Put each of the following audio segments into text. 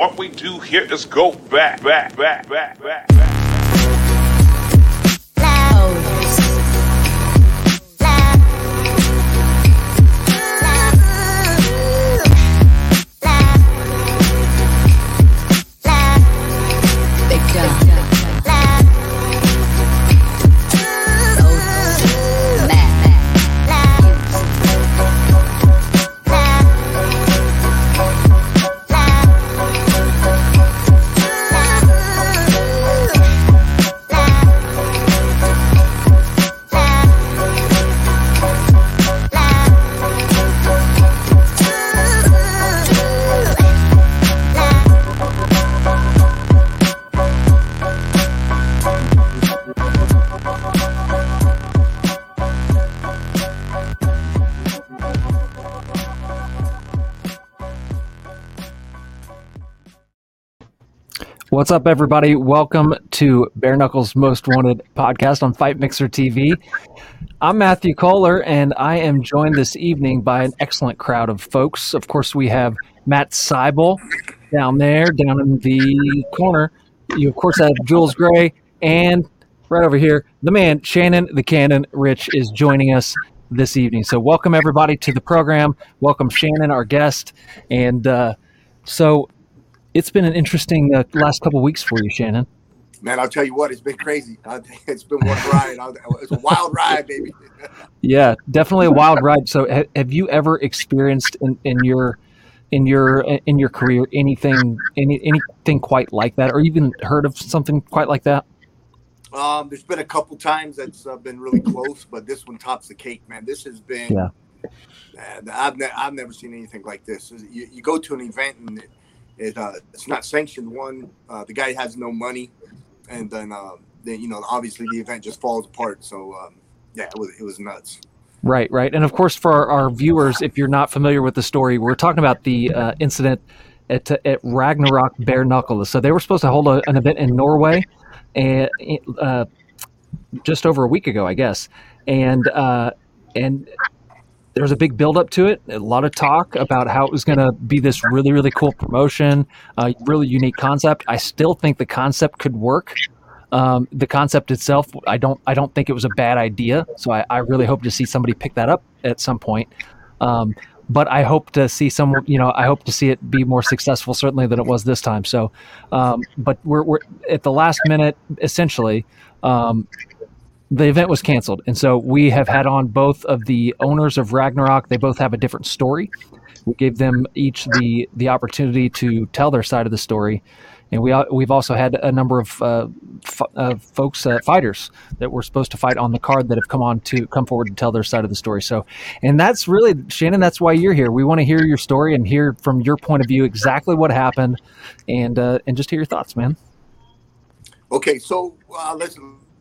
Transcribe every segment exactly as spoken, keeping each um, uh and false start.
What we do here is go back, back, back, back, back, back. What's up, everybody? Welcome to Bare Knuckles Most Wanted podcast on Fight Mixer T V. I'm Matthew Kohler, and I am joined this evening by an excellent crowd of folks. Of course, we have Matt Seibel down there, down in the corner. You, of course, have Jules Gray, and right over here, the man, Shannon the Cannon Rich, is joining us this evening. So welcome, everybody, to the program. Welcome, Shannon, our guest. And uh, so... It's been an interesting uh, last couple of weeks for you, Shannon. Man, I'll tell you what, it's been crazy. It's been one ride. It's a wild ride, baby. Yeah, definitely a wild ride. So, ha- have you ever experienced in, in your in your in your career anything any anything quite like that, or even heard of something quite like that? Um, there's been a couple times that's uh, been really close, but this one tops the cake, man. This has been. Yeah. Man, I've ne- I've never seen anything like this. You, you go to an event and. It, It uh, it's not sanctioned. One, uh, the guy has no money, and then uh, then you know obviously the event just falls apart. So um, yeah, it was it was nuts. Right, right, and of course for our, our viewers, if you're not familiar with the story, we're talking about the uh, incident at at Ragnarok Bare Knuckles. So they were supposed to hold a, an event in Norway, and uh, just over a week ago, I guess, and uh, and. There was a big build-up to it, a lot of talk about how it was going to be this really, really cool promotion, a uh, really unique concept. I still think the concept could work. Um, the concept itself, I don't I don't think it was a bad idea, so I, I really hope to see somebody pick that up at some point. Um, but I hope to see some, you know, I hope to see it be more successful, certainly, than it was this time. So, um, but we're, we're at the last minute, essentially, um, the event was canceled, and so we have had on both of the owners of Ragnarok. They both have a different story. We gave them each the the opportunity to tell their side of the story, and we we've also had a number of uh, f- uh, folks, uh, fighters that were supposed to fight on the card that have come on to come forward and tell their side of the story. So, and that's really, Shannon, that's why you're here. We want to hear your story and hear from your point of view exactly what happened, and uh, and just hear your thoughts, man. Okay, so uh, let's.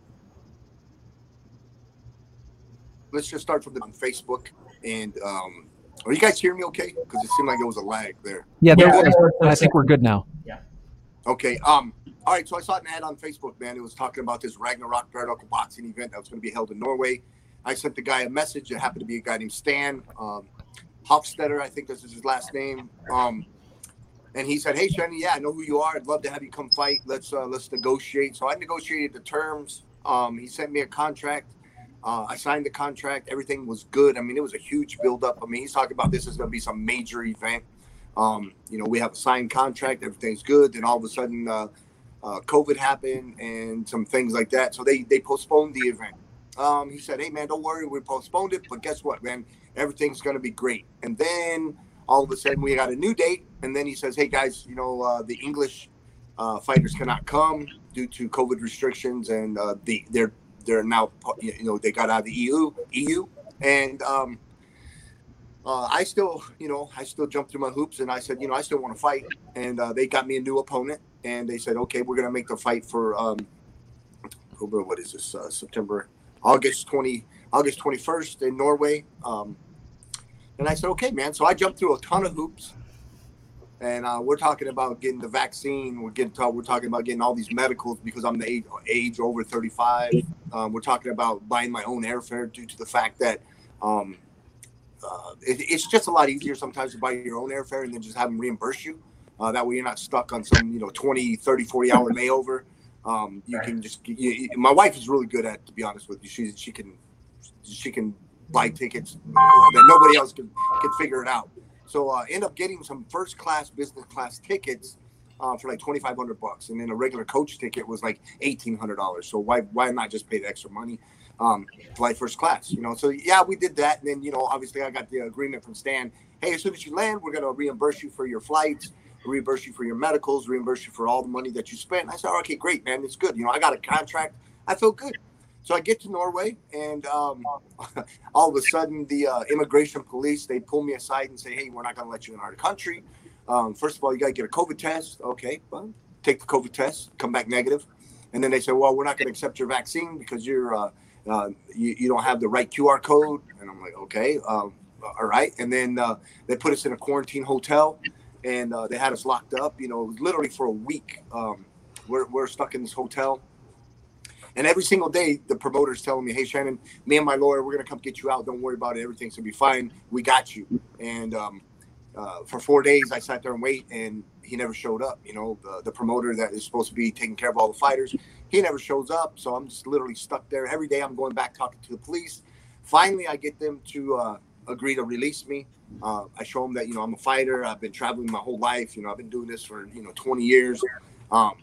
Let's just start from the on Facebook. And um, are you guys hearing me okay? Because it seemed like there was a lag there. Yeah, there was. I think we're good now. Yeah. Okay. Um. All right. So I saw an ad on Facebook, man. It was talking about this Ragnarok Bare Knuckle boxing event that was going to be held in Norway. I sent the guy a message. It happened to be a guy named Stan um, Hofstetter. I think this is his last name. Um, and he said, "Hey, Shani, yeah, I know who you are. I'd love to have you come fight. Let's uh, let's negotiate." So I negotiated the terms. Um, he sent me a contract. Uh, I signed the contract. Everything was good. I mean, it was a huge buildup. I mean, he's talking about this is going to be some major event. Um, you know, we have a signed contract. Everything's good. Then all of a sudden, uh, uh, COVID happened and some things like that. So they they postponed the event. Um, he said, "Hey, man, don't worry. We postponed it. But guess what, man? Everything's going to be great." And then all of a sudden, we got a new date. And then he says, "Hey, guys, you know, uh, the English uh, fighters cannot come due to COVID restrictions, and uh, the they're They're now, you know, they got out of the E U, E U, and um, uh, I still, you know, I still jumped through my hoops, and I said, you know, I still want to fight, and uh, they got me a new opponent, and they said, okay, we're gonna make the fight for, um, what is this, uh, September, August twenty, August twenty-first in Norway, um, and I said, okay, man. So I jumped through a ton of hoops. And uh, we're talking about getting the vaccine. We're getting talk, we're talking about getting all these medicals because I'm the age, age over thirty-five. Um, we're talking about buying my own airfare due to the fact that um, uh, it, it's just a lot easier sometimes to buy your own airfare and then just have them reimburse you. Uh, that way you're not stuck on some, you know, twenty, thirty, forty hour layover. Um, you can just, you, you, my wife is really good at, to be honest with you. She, she can, she can buy tickets that nobody else can, can figure it out. So uh, end up getting some first class, business class tickets uh, for like twenty-five hundred bucks. And then a regular coach ticket was like eighteen hundred dollars. So why, why not just pay the extra money? Um, fly first class, you know? So yeah, we did that. And then, you know, obviously I got the agreement from Stan. Hey, as soon as you land, we're going to reimburse you for your flights, reimburse you for your medicals, reimburse you for all the money that you spent. I said, oh, okay, great, man. It's good. You know, I got a contract. I feel good. So I get to Norway, and um, all of a sudden the uh, immigration police, they pull me aside and say, hey, we're not going to let you in our country. Um, first of all, you got to get a COVID test. Okay, well, take the COVID test, come back negative. And then they say, well, we're not going to accept your vaccine because you're, uh, uh, you, you don't have the right Q R code. And I'm like, okay, um, all right. And then uh, they put us in a quarantine hotel. And uh, they had us locked up, you know, literally for a week. Um, we're, we're stuck in this hotel. And every single day, the promoter's telling me, hey, Shannon, me and my lawyer, we're going to come get you out. Don't worry about it. Everything's going to be fine. We got you. And um, uh, for four days, I sat there and wait, and he never showed up. You know, the, the promoter that is supposed to be taking care of all the fighters, he never shows up. So I'm just literally stuck there. Every day I'm going back talking to the police. Finally, I get them to uh, agree to release me. Uh, I show them that, you know, I'm a fighter. I've been traveling my whole life. You know, I've been doing this for, you know, twenty years. Um,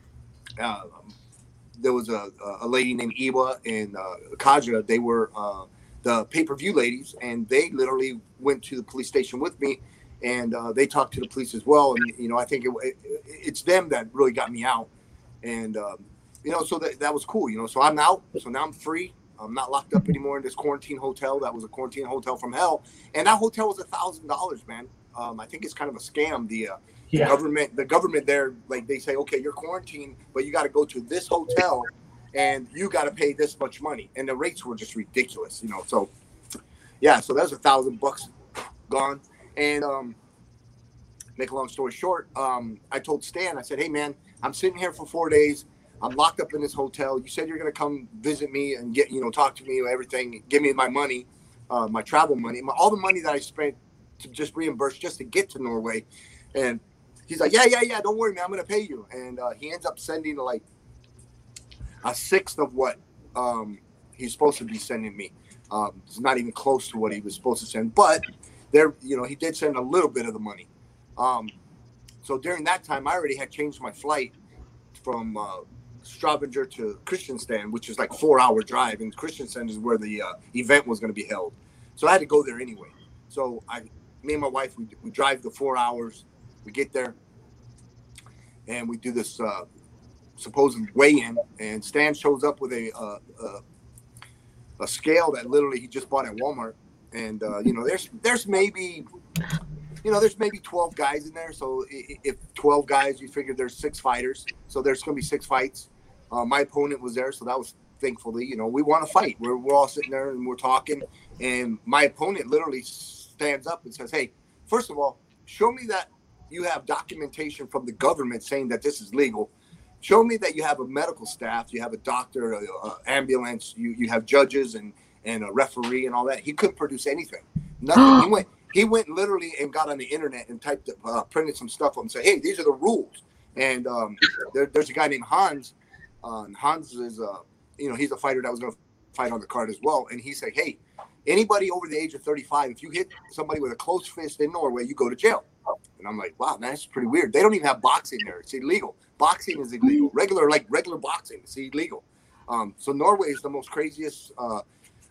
uh, there was a, a lady named Iwa and uh, Kaja. They were uh, the pay-per-view ladies, and they literally went to the police station with me, and uh, they talked to the police as well. And, you know, I think it, it, it's them that really got me out. And, um, you know, so that, that was cool, you know. So I'm out. So now I'm free. I'm not locked up anymore in this quarantine hotel. That was a quarantine hotel from hell. And that hotel was a thousand dollars, man. Um, I think it's kind of a scam. The, uh, yeah. the government, the government there, like they say, okay, you're quarantined, but you got to go to this hotel and you got to pay this much money. And the rates were just ridiculous, you know? So yeah, so that was a thousand bucks gone. And, um, make a long story short, um, I told Stan, I said, hey man, I'm sitting here for four days. I'm locked up in this hotel. You said you're going to come visit me and get, you know, talk to me, everything, give me my money, uh, my travel money, my, all the money that I spent to just reimburse just to get to Norway. And he's like, yeah, yeah, yeah, don't worry, man, I'm going to pay you. And uh, he ends up sending like a sixth of what um, he's supposed to be sending me. Um, it's not even close to what he was supposed to send, but there, you know, he did send a little bit of the money. Um, so during that time, I already had changed my flight from uh, Stavanger to Kristiansand, which is like four hour drive, and Kristiansand is where the uh, event was going to be held. So I had to go there anyway. So I, me and my wife, we, we drive the four hours, we get there, and we do this uh, supposed weigh-in, and Stan shows up with a, uh, uh, a scale that literally he just bought at Walmart. And, uh, you know, there's, there's maybe, you know, there's maybe twelve guys in there. So if twelve guys, you figure there's six fighters. So there's going to be six fights. Uh, my opponent was there, so that was thankfully, you know, we want to fight. We're, we're all sitting there and we're talking, and my opponent literally stands up and says, hey, first of all, show me that you have documentation from the government saying that this is legal. Show me that you have a medical staff, you have a doctor, an ambulance, you, you have judges and, and a referee and all that. He couldn't produce anything. Nothing. he went he went literally and got on the internet and typed, uh, printed some stuff up and said, hey, these are the rules. And um, there, there's a guy named Hans. Uh, Hans is, uh, you know, he's a fighter that was going to fight on the card as well. And he said, hey, anybody over the age of thirty-five, if you hit somebody with a closed fist in Norway, you go to jail. And I'm like, wow, man, that's pretty weird. They don't even have boxing there. It's illegal. Boxing is illegal. Regular, like regular boxing, it's illegal. Um, so Norway is the most craziest uh,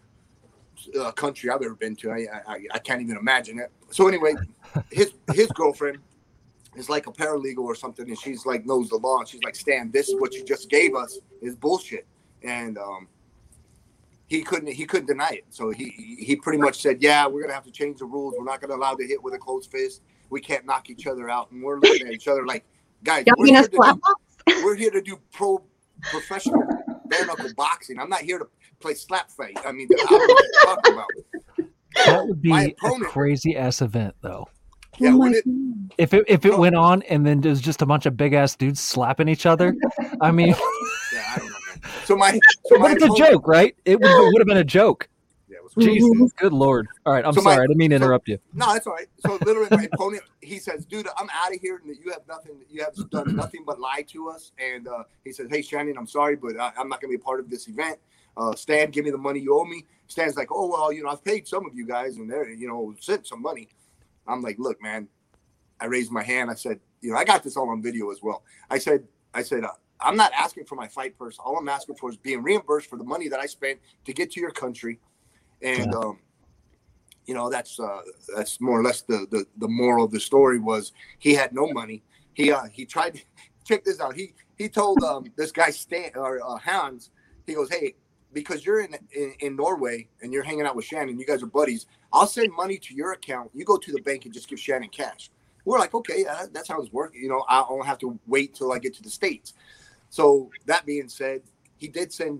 uh, country I've ever been to. I, I I can't even imagine it. So anyway, his his girlfriend is like a paralegal or something, and she's like knows the law. And she's like, Stan, this is what you just gave us is bullshit. And um, he couldn't he couldn't deny it. So he he pretty much said, yeah, we're gonna have to change the rules. We're not gonna allow to hit with a closed fist. We can't knock each other out. And we're looking at each other like, guys, we're here, to do, we're here to do pro professional bare knuckle boxing. I'm not here to play slap fight. I mean, I don't know what you're talking about. That would be opponent, a crazy ass event, though. Yeah, oh it, if it if it went on and then there's just a bunch of big ass dudes slapping each other, I mean, yeah, I don't know, man. So my, so my but it's a joke, right? It would, it would have been a joke. Yeah, was crazy. Jesus, good Lord. All right, I'm So sorry. my- I didn't mean to so- interrupt you. No, that's all right. So literally, my opponent, he says, "Dude, I'm out of here. You have nothing. You have done nothing but lie to us." And uh, he says, "Hey, Shannon, I'm sorry, but I, I'm not going to be a part of this event. Uh, Stan, give me the money you owe me." Stan's like, "Oh well, you know, I've paid some of you guys, and they're, you know, sent some money." I'm like, "Look, man." I raised my hand. I said, "You know, I got this all on video as well." I said, "I said, uh, I'm not asking for my fight purse. All I'm asking for is being reimbursed for the money that I spent to get to your country." And Yeah. um, you know, that's uh, that's more or less the, the the moral of the story was he had no money. He uh, he tried to check this out. He he told um, this guy Stan or uh, Hans. He goes, "Hey, because you're in, in in Norway and you're hanging out with Shannon, you guys are buddies. I'll send money to your account. You go to the bank and just give Shannon cash." We're like, "Okay, uh, that's how it's working. You know, I don't have to wait till I get to the States." So that being said, he did send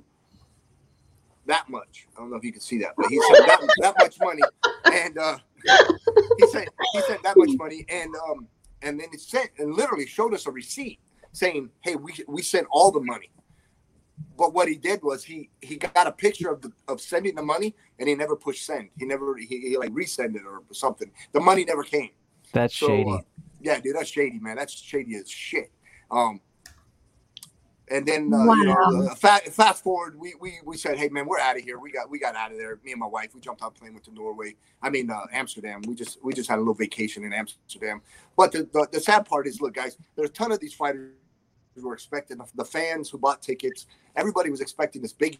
that much. I don't know if you can see that, but he sent that, that much money, and uh, he sent he sent that much money, and um, and then it sent and literally showed us a receipt saying, "Hey, we we sent all the money." But what he did was he he got a picture of the of sending the money, and he never pushed send. He never he, he like resend it or something. The money never came. That's So, shady. Uh, yeah, dude, that's shady, man. That's shady as shit. Um, and then uh, Wow. you know, uh, fast, fast forward, we we we said, "Hey, man, we're out of here." We got we got out of there. Me and my wife, we jumped on a plane, went to Norway. I mean, uh, Amsterdam. We just we just had a little vacation in Amsterdam. But the, the the sad part is, look, guys, there's a ton of these fighters who were expecting, the fans who bought tickets. Everybody was expecting this big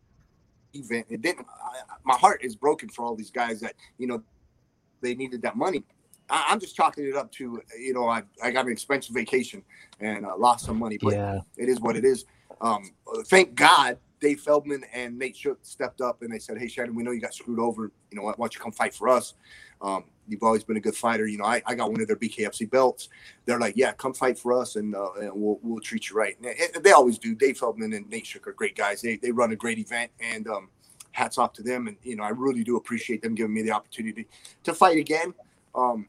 event. It didn't. I, my heart is broken for all these guys that, you know, they needed that money. I, I'm just chalking it up to, you know, I, I got an expensive vacation and uh, lost some money, but Yeah. it is what it is. Um, thank God Dave Feldman and Nate Shook stepped up and they said, "Hey, Shannon, we know you got screwed over. You know, why don't you come fight for us? Um, you've always been a good fighter. You know, I, I got one of their B K F C belts." They're like, "Yeah, come fight for us, and, uh, and we'll we'll treat you right." And it, they always do. Dave Feldman and Nate Shook are great guys. They they run a great event, and um, hats off to them. And you know, I really do appreciate them giving me the opportunity to fight again. Um,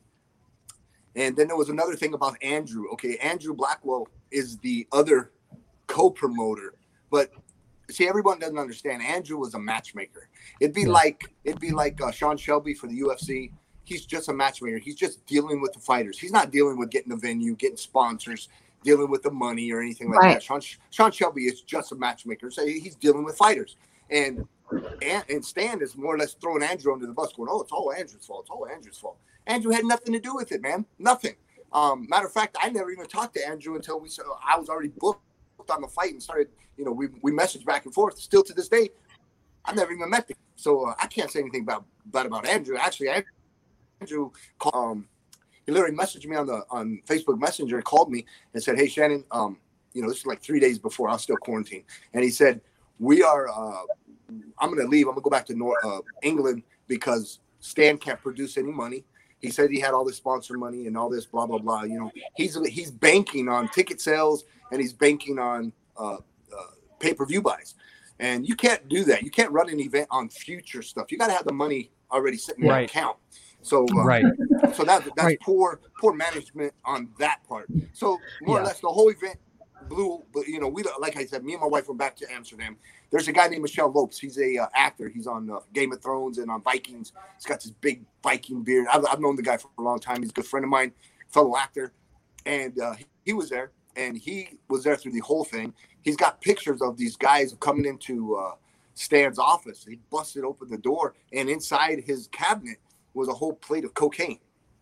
and then there was another thing about Andrew. Okay, Andrew Blackwell is the other co-promoter, but see, everyone doesn't understand. Andrew was a matchmaker. It'd be Yeah. like it'd be like uh, Sean Shelby for the U F C. He's just a matchmaker. He's just dealing with the fighters. He's not dealing with getting the venue, getting sponsors, dealing with the money or anything like Right. that. Sean Sean Shelby is just a matchmaker. So he's dealing with fighters. And, and and Stan is more or less throwing Andrew under the bus, going, "Oh, it's all Andrew's fault. It's all Andrew's fault." Andrew had nothing to do with it, man. Nothing. Um, matter of fact, I never even talked to Andrew until we saw I was already booked on the fight and started, you know, we, we messaged back and forth. Still to this day, I've never even met him. So uh, I can't say anything about bad about Andrew. Actually, Andrew called, um, he literally messaged me on the on Facebook Messenger and called me and said, "Hey, Shannon, um, you know, this is like three days before I was still quarantined." And he said, "We are, uh, I'm going to leave. I'm going to go back to North, uh, England because Stan can't produce any money." He said he had all this sponsor money and all this blah, blah, blah. You know, he's he's banking on ticket sales and he's banking on uh, uh, pay-per-view buys. And you can't do that. You can't run an event on future stuff. You got to have the money already sitting in Right. your account. So, uh, Right. so that, that's Right. poor poor management on that part. So more Yeah. or less the whole event blew. But you know, we like I said, me and my wife went back to Amsterdam. There's a guy named Michelle Lopes. He's a uh, actor. He's on uh, Game of Thrones and on Vikings. He's got this big Viking beard. I've, I've known the guy for a long time. He's a good friend of mine, fellow actor, and uh, he, he was there. And he was there through the whole thing. He's got pictures of these guys coming into uh, Stan's office. He busted open the door, and inside his cabinet was a whole plate of cocaine.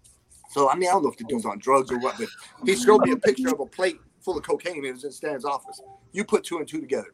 So, I mean, I don't know if the dude's on drugs or what, but he showed me a picture of a plate full of cocaine, and it was in Stan's office. You put two and two together.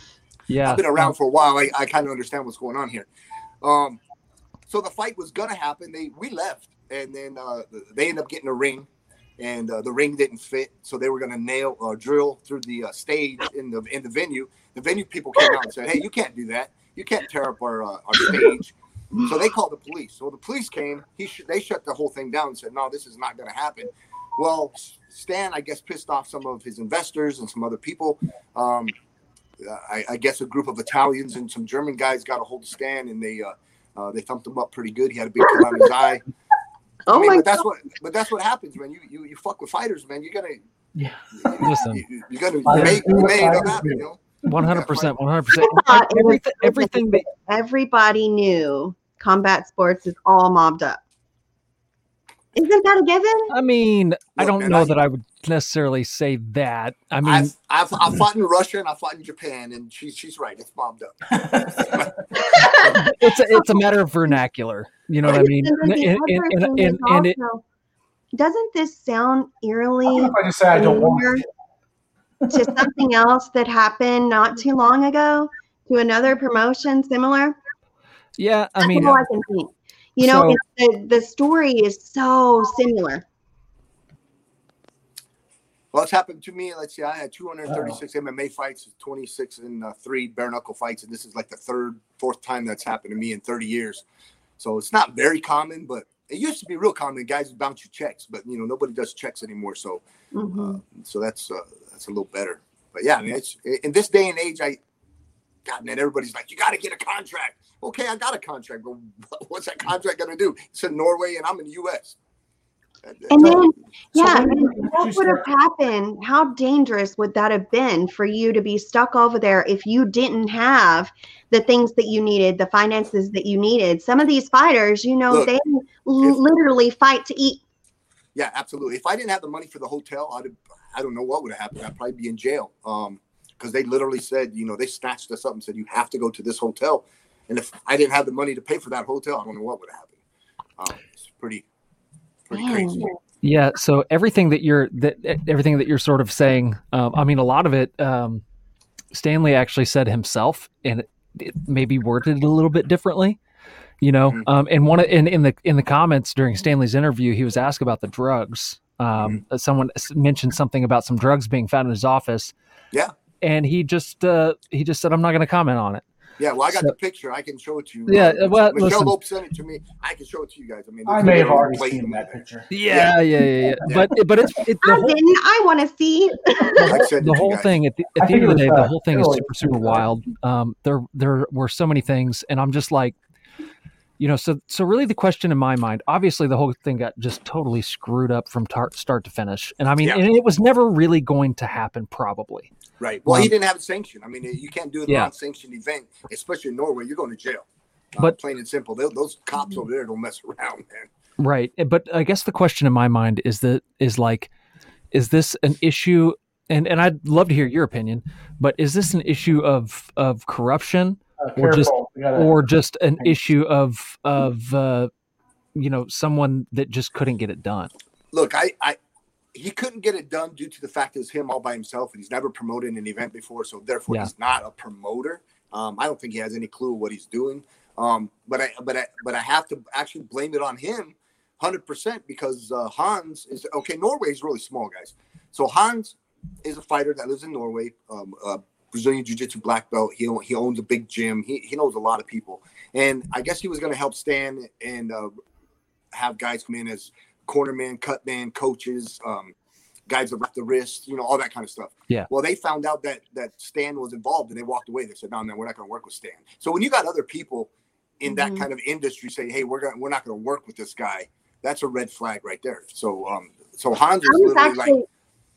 Yeah. I've been around for a while. I, I kind of understand what's going on here. Um, so the fight was going to happen. They We left, and then uh, they ended up getting a ring. And uh, the ring didn't fit, so they were going to nail or uh, drill through the uh, stage in the in the venue. The venue people came out and said, "Hey, you can't do that. You can't tear up our uh, our stage." So they called the police. So the police came. He sh- they shut the whole thing down and said, "No, this is not going to happen." Well, Stan, I guess, pissed off some of his investors and some other people. Um, I, I guess a group of Italians and some German guys got a hold of Stan, and they uh, uh, they thumped him up pretty good. He had a big cut on his eye. Oh I mean, my but that's God. what but that's what happens, man. You you you fuck with fighters, man. You gotta Yeah. Listen. you, you gotta you made, you made it happen, you know. one hundred percent, one hundred percent. thought it was Everything, everything that everybody knew combat sports is all mobbed up. Isn't that a given? I mean, Look, I don't man, know I- that I would necessarily say that. I mean, I've, I've I fought in Russia and I fought in Japan, and she's she's right. It's bombed up. it's a, it's a matter of vernacular. You know what I mean? And And, then the and, other and, thing and, is and it, also, doesn't this sound eerily I don't know if I just say I don't familiar want to something else that happened not too long ago to another promotion similar? yeah, I That's mean, all I can think. You know, so- it's the, the story is so similar. Well, it's happened to me. Let's see, I had two hundred thirty-six M M A fights, twenty-six and uh, three bare knuckle fights, and this is like the third, fourth time that's happened to me in thirty years. So it's not very common, but it used to be real common. Guys would bounce you checks, but you know nobody does checks anymore. So, Mhm. uh, so that's uh, that's a little better. But yeah, I mean, it's in this day and age, I, God, man, everybody's like, you got to get a contract. Okay, I got a contract, but what's that contract gonna do? It's in Norway, and I'm in the U S. And then, yeah, So and when did you what would have start- happened? How dangerous would that have been for you to be stuck over there if you didn't have the things that you needed, the finances that you needed? Some of these fighters, you know, Look, they literally fight to eat. Yeah, absolutely. If I didn't have the money for the hotel, I'd have, I don't know what would have happened. I'd probably be in jail. Um, because they literally said, you know, they snatched us up and said, you have to go to this hotel. And if I didn't have the money to pay for that hotel, I don't know what would have happened. Um, it's pretty, pretty Man. crazy. yeah. So everything that you're that everything that you're sort of saying, um, I mean, a lot of it, um, Stanley actually said himself, and it, it maybe worded a little bit differently. You know, Mhm. um, and one of, in in the in the comments during Stanley's interview, he was asked about the drugs. Um, Someone s- mentioned something about some drugs being found in his office. Yeah. And he just uh, he just said, "I'm not going to comment on it." Yeah, well, I got So- the picture. I can show it to you. Yeah, Uh, well, Michelle listen. Lope sent it to me. I can show it to you guys. I mean, I it's may have literally already blatant. seen that picture. Yeah, yeah, yeah, yeah. Yeah. But but it's it, the I whole didn't. I want to see. I sent it the to whole you guys. thing at the, I at the think end of the it day, was, the uh, whole thing is Italy. super super wild. Um, there there were so many things, and I'm just like, you know, so so really the question in my mind, obviously the whole thing got just totally screwed up from tar- start to finish, and I mean, Yeah. and it was never really going to happen, probably. Right. Well, he Um, didn't have a sanction. I mean, you can't do a Yeah. non-sanctioned event, especially in Norway. You're going to jail. Uh, But- plain and simple, they, those cops over there don't mess around, man. Right. But I guess the question in my mind is that is like, is this an issue? And and I'd love to hear your opinion, but is this an issue of of corruption, Uh, Or just- careful. We gotta- or just an issue of of uh, you know, someone that just couldn't get it done? Look, I, I, he couldn't get it done due to the fact that it's him all by himself, and he's never promoted an event before, so therefore Yeah. he's not a promoter. Um, I don't think he has any clue what he's doing. Um, but I, but I, but I have to actually blame it on him, one hundred percent, because uh, Hans is okay. Norway is really small, guys. So Hans is a fighter that lives in Norway, um, uh, Brazilian Jiu-Jitsu black belt. He he owns a big gym. He he knows a lot of people, and I guess he was going to help Stan and uh, have guys come in as cornerman, cutman, coaches, um, guys that wrap the wrist, you know, all that kind of stuff. Yeah. Well, they found out that that Stan was involved, and they walked away. They said, "No, man, we're not going to work with Stan." So when you got other people in that Mhm. kind of industry say, "Hey, we're going, we're not going to work with this guy," that's a red flag right there. So, um, so Hans is I was literally actually, like,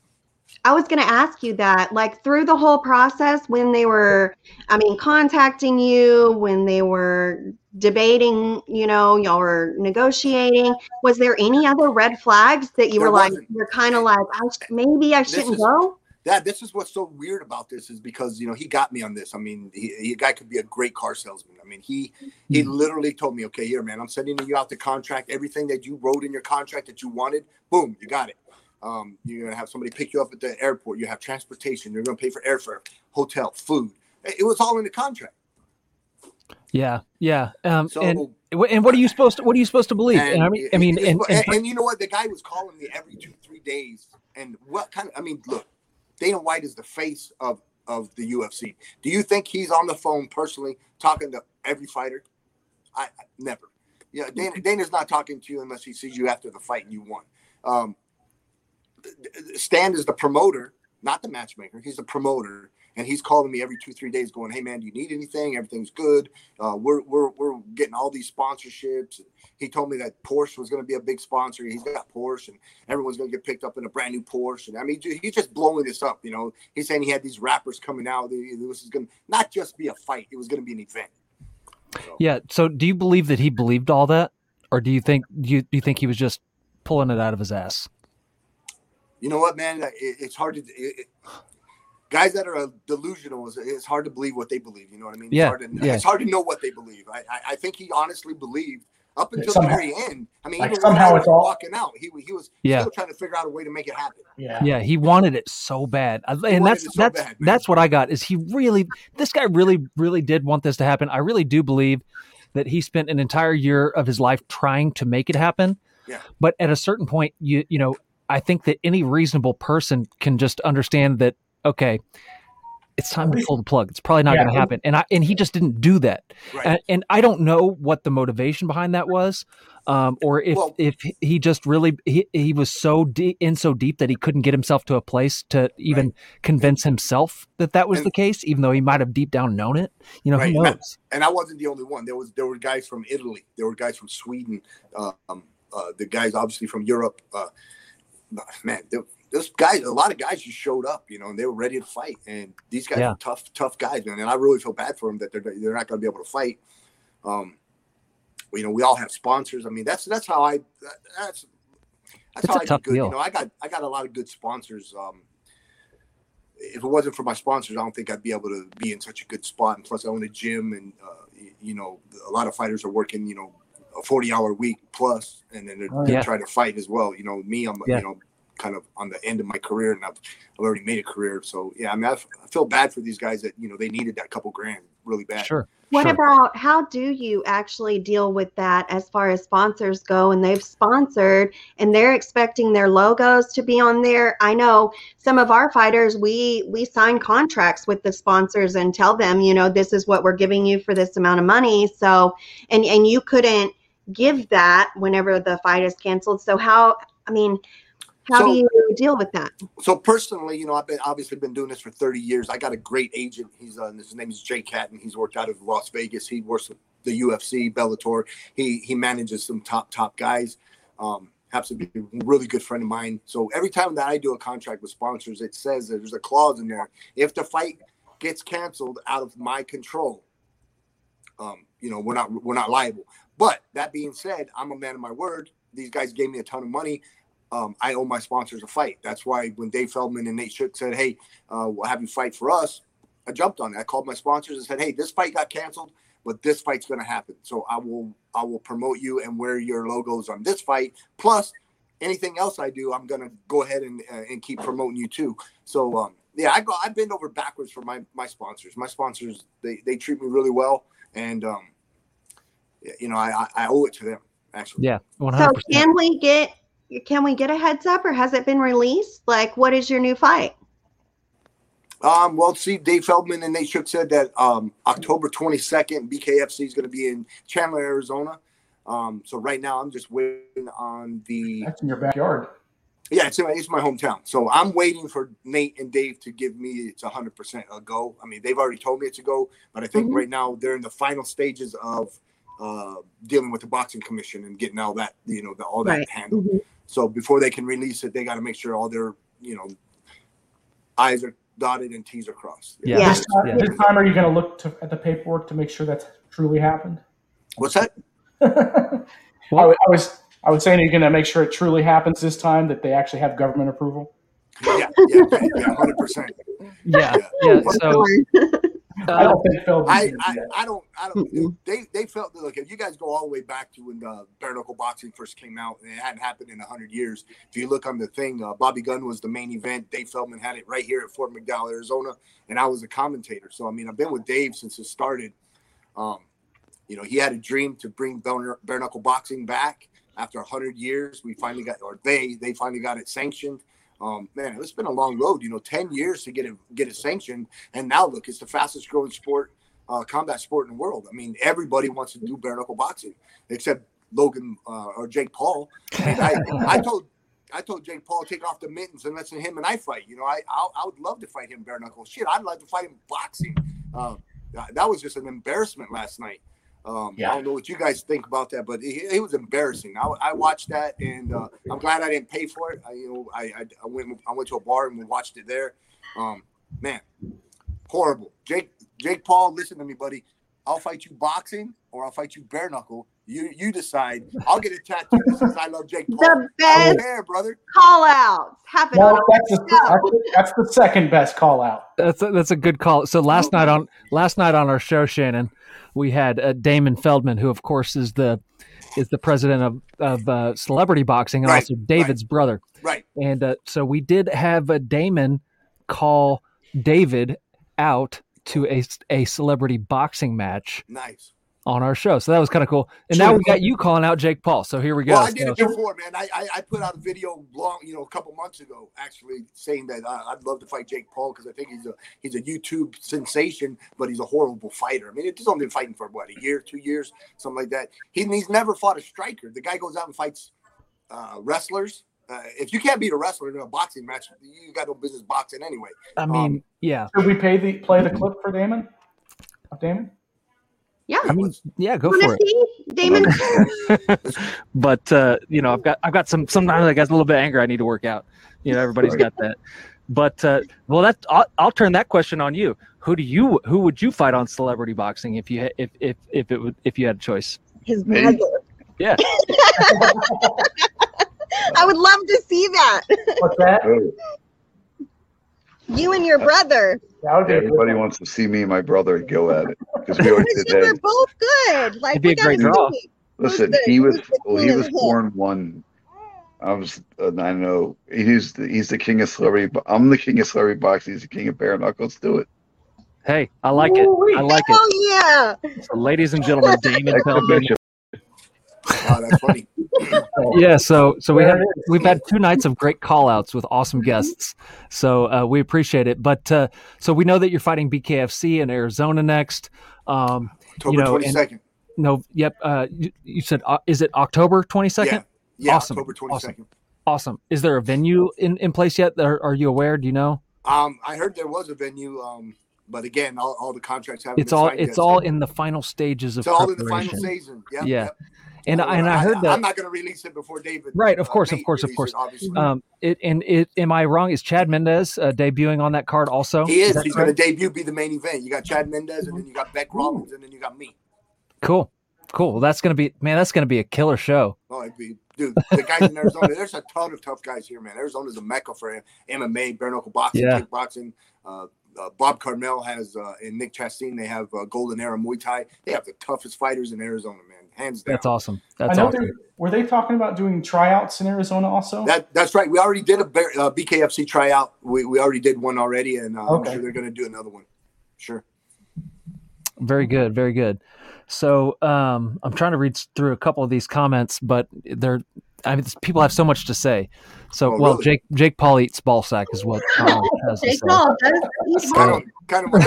I was going to ask you that, like through the whole process when they were, I mean, contacting you, when they were debating, you know, y'all were negotiating, was there any other red flags that you There were like, wasn't. you're kind of like, I sh- maybe I This shouldn't is- go? that this is what's so weird about this is because you know he got me on this. I mean, he, he a guy could be a great car salesman. I mean, he he Hmm. literally told me, "Okay, here, man, I'm sending you out the contract. Everything that you wrote in your contract that you wanted, boom, you got it. Um, you're gonna have somebody pick you up at the airport. You have transportation. You're gonna pay for airfare, hotel, food. It, it was all in the contract. Yeah, yeah. Um, So." and and what are you supposed to what are you supposed to believe? And, I mean, I mean, he- and, and, and, and you know what? The guy was calling me every two, three days. And what kind of? I mean, look, Dana White is the face of of the U F C. Do you think he's on the phone personally talking to every fighter? I, I never. Yeah, Dana, Dana's not talking to you unless he sees you after the fight and you won. Um, Stan is the promoter, not the matchmaker. He's the promoter, and he's calling me every two, three days going, hey, man, do you need anything? Everything's good. Uh, we're, we're, we're getting all these sponsorships. He told me that Porsche was going to be a big sponsor. He's got Porsche, and everyone's going to get picked up in a brand new Porsche. And I mean, he's just blowing this up, you know. He's saying he had these rappers coming out. This was going to not just be a fight. It was going to be an event. So. Yeah. So do you believe that he believed all that? Or do you think do you, do you think he was just pulling it out of his ass? You know what, man? It, it's hard to it, it, guys that are delusional. It's hard to believe what they believe. You know what I mean? Yeah, it's, hard to, yeah. it's hard to know what they believe. I, I, I think he honestly believed up until somehow, the very end. I mean, like even somehow when he it's was all walking out, he he was yeah. still trying to figure out a way to make it happen. Yeah, yeah. He wanted it so bad, and that's so that's bad, that's what I got. Is he really? This guy really, really did want this to happen. I really do believe that he spent an entire year of his life trying to make it happen. Yeah. But at a certain point, you you know, I think that any reasonable person can just understand that, okay, it's time to pull the plug. It's probably not yeah. going to happen. And I and he just didn't do that. Right. And, and I don't know what the motivation behind that was, um, or if well, if he just really he, he was so deep in so deep that he couldn't get himself to a place to even right. convince himself that that was and, the case, even though he might have deep down known it. You know, right. who knows? And I, and I wasn't the only one. There was there were guys from Italy. There were guys from Sweden. Um, uh, the guys obviously from Europe. Uh, man, there, Those guys, a lot of guys just showed up, you know, and they were ready to fight. And these guys yeah. are tough, tough guys, man. And I really feel bad for them that they're they're not going to be able to fight. Um, you know, we all have sponsors. I mean, that's that's how I that's that's it's how a I tough do good. Deal. You know, I got I got a lot of good sponsors. Um, if it wasn't for my sponsors, I don't think I'd be able to be in such a good spot. And plus, I own a gym, and uh, you know, a lot of fighters are working, you know, a forty-hour week plus, and then they're, oh, they're yeah. trying to fight as well. You know, me, I'm yeah. you know. kind of on the end of my career, and I've, I've already made a career. So yeah, I mean, I've, I feel bad for these guys that, you know, they needed that couple grand really bad. Sure. What sure. about, how do you actually deal with that as far as sponsors go, and they've sponsored and they're expecting their logos to be on there? I know some of our fighters, we, we sign contracts with the sponsors and tell them, you know, this is what we're giving you for this amount of money. So, and, and you couldn't give that whenever the fight is canceled. So how, I mean, How so, do you deal with that? So personally, you know, I've been obviously been doing this for thirty years. I got a great agent. He's uh, his name is Jay Catton. He's worked out of Las Vegas. He works with the U F C, Bellator. He he manages some top top guys. Um, happens to be a really good friend of mine. So every time that I do a contract with sponsors, it says that there's a clause in there. If the fight gets canceled out of my control, um, you know, we're not we're not liable. But that being said, I'm a man of my word. These guys gave me a ton of money. Um, I owe my sponsors a fight. That's why when Dave Feldman and Nate Shook said, hey, uh, we'll have you fight for us, I jumped on it. I called my sponsors and said, hey, this fight got canceled, but this fight's going to happen. So I will I will promote you and wear your logos on this fight. Plus, anything else I do, I'm going to go ahead and uh, and keep promoting you too. So, um, yeah, I go, I bend over backwards for my, my sponsors. My sponsors, they, they treat me really well. And, um, you know, I, I owe it to them, actually. Yeah, one hundred percent. So can we get... Can we get a heads up, or has it been released? Like, what is your new fight? Um, well, see, Dave Feldman and Nate Shook said that um, October twenty-second, B K F C is going to be in Chandler, Arizona. Um, so right now, I'm just waiting on the. That's in your backyard. Yeah, it's in my, it's my hometown. So I'm waiting for Nate and Dave to give me it's one hundred percent a go. I mean, they've already told me it's a go, but I think mm-hmm. right now they're in the final stages of uh, dealing with the boxing commission and getting all that, you know, the, all that right. handled. Mm-hmm. So before they can release it, they got to make sure all their, you know, I's are dotted and T's are crossed. Yeah. yeah. This, time, yeah. this time, are you going to look to, at the paperwork to make sure that's truly happened? What's that? Well, I, I was I was saying, are you going to make sure it truly happens this time, that they actually have government approval? Yeah, yeah, yeah, one hundred percent. Yeah, yeah. So. Uh, I don't think Phil. I, I, I don't. I don't. Dude, they they felt that, look, if you guys go all the way back to when uh, bare knuckle boxing first came out, and it hadn't happened in a hundred years. If you look on the thing, uh, Bobby Gunn was the main event. Dave Feldman had it right here at Fort McDowell, Arizona, and I was a commentator. So I mean, I've been with Dave since it started. Um, you know, he had a dream to bring bare, bare knuckle boxing back after a hundred years. We finally got, or they they finally got it sanctioned. Um, man, it's been a long road, you know, ten years to get it, get it sanctioned. And now look, it's the fastest growing sport, uh, combat sport in the world. I mean, everybody wants to do bare knuckle boxing except Logan, uh, or Jake Paul. I mean, I, I told, I told Jake Paul take off the mittens and let him and I fight. You know, I I, I would love to fight him bare knuckle. Shit, I'd like to fight him boxing. Um, that was just an embarrassment last night. Um, yeah. I don't know what you guys think about that, but it, it was embarrassing. I, I watched that, and uh, I'm glad I didn't pay for it. I, you know, I, I, I went I went to a bar and we watched it there. Um, man, horrible. Jake Jake Paul, listen to me, buddy. I'll fight you boxing or I'll fight you bare knuckle. You you decide. I'll get a tattoo since I love Jake Paul. The best I don't care, brother. Call outs happen. No, that's, the, that's the second best call out. That's a, that's a good call. So last night on last night on our show, Shannon, we had uh, Damon Feldman, who of course is the is the president of of uh, celebrity boxing and right, also David's right. brother. Right. And uh, so we did have uh, Damon call David out to a a celebrity boxing match. Nice. On our show, so that was kind of cool. And sure. Now we got you calling out Jake Paul. So here we go. Well, I did so, it before, man. I, I I put out a video long, you know, a couple months ago, actually saying that uh, I'd love to fight Jake Paul because I think he's a he's a YouTube sensation, but he's a horrible fighter. I mean, he's only been fighting for what, a year, two years, something like that. He, he's never fought a striker. The guy goes out and fights uh, wrestlers. Uh, if you can't beat a wrestler in a boxing match, you got no business boxing anyway. I mean, um, yeah. Should we pay the play the clip for Damon? Damon. Yeah, I mean, yeah, go for it, Damon. But uh, you know, I've got I've got some sometimes I got a little bit of anger I need to work out. You know, everybody's got that. But uh, well, that I'll, I'll turn that question on you. Who do you who would you fight on celebrity boxing if you if if if it would if you had a choice? His brother. Yeah. I would love to see that. What's that? You and your brother. Everybody wants to see me and my brother go at it because we always did you that. were both good. Like, It'd be a great draw. Listen, he was well, he was born one. I was uh, I know he's the, he's the king of celebrity. But I'm the king of celebrity boxing. He's the king of bare knuckles. Do it. Hey, I like it. I like it. Oh yeah. So, ladies and gentlemen, Damon Feldman. Oh, that's funny. Yeah, so so we have we've had two nights of great call outs with awesome guests. So uh, we appreciate it. But uh, so we know that you're fighting B K F C in Arizona next. Um, October you know, twenty-second. No, yep. Uh, you, you said uh, is it October twenty-second? Yeah, yeah, awesome. October twenty-second. Awesome. awesome. Is there a venue in, in place yet? Are, are you aware? Do you know? Um, I heard there was a venue. Um, but again, all, all the contracts haven't it's been all signed it's yet, all so. in the final stages of It's all in preparation. the final season. Yep, yeah. Yep. And uh, and I heard I, that I'm not going to release it before David. Right, of course, uh, of course, of course. It, um, it and it. Am I wrong? Is Chad Mendez uh, debuting on that card also? He is. is He's going to debut, be the main event. You got Chad Mendez, and then you got Beck Rollins, and then you got me. Cool, cool. Well, that's going to be man. That's going to be a killer show. Oh, it'd be, dude. The guys in Arizona. There's a ton of tough guys here, man. Arizona's a mecca for M M A, bare knuckle boxing, yeah. kickboxing. Uh, uh, Bob Carmel has uh, and Nick Chastain. They have uh, Golden Era Muay Thai. They have the toughest fighters in Arizona, man. Hands down. That's awesome. That's I know awesome. Were they talking about doing tryouts in Arizona also? That that's right. We already did a uh, B K F C tryout. We we already did one already, and uh, okay. I'm sure they're going to do another one. Sure. Very good. Very good. So um, I'm trying to read through a couple of these comments, but they're I mean, people have so much to say. So, oh, well, really? Jake Jake Paul eats ball sack is what Colin has to Jake say. Paul does eat Kind ball. of, kind of. What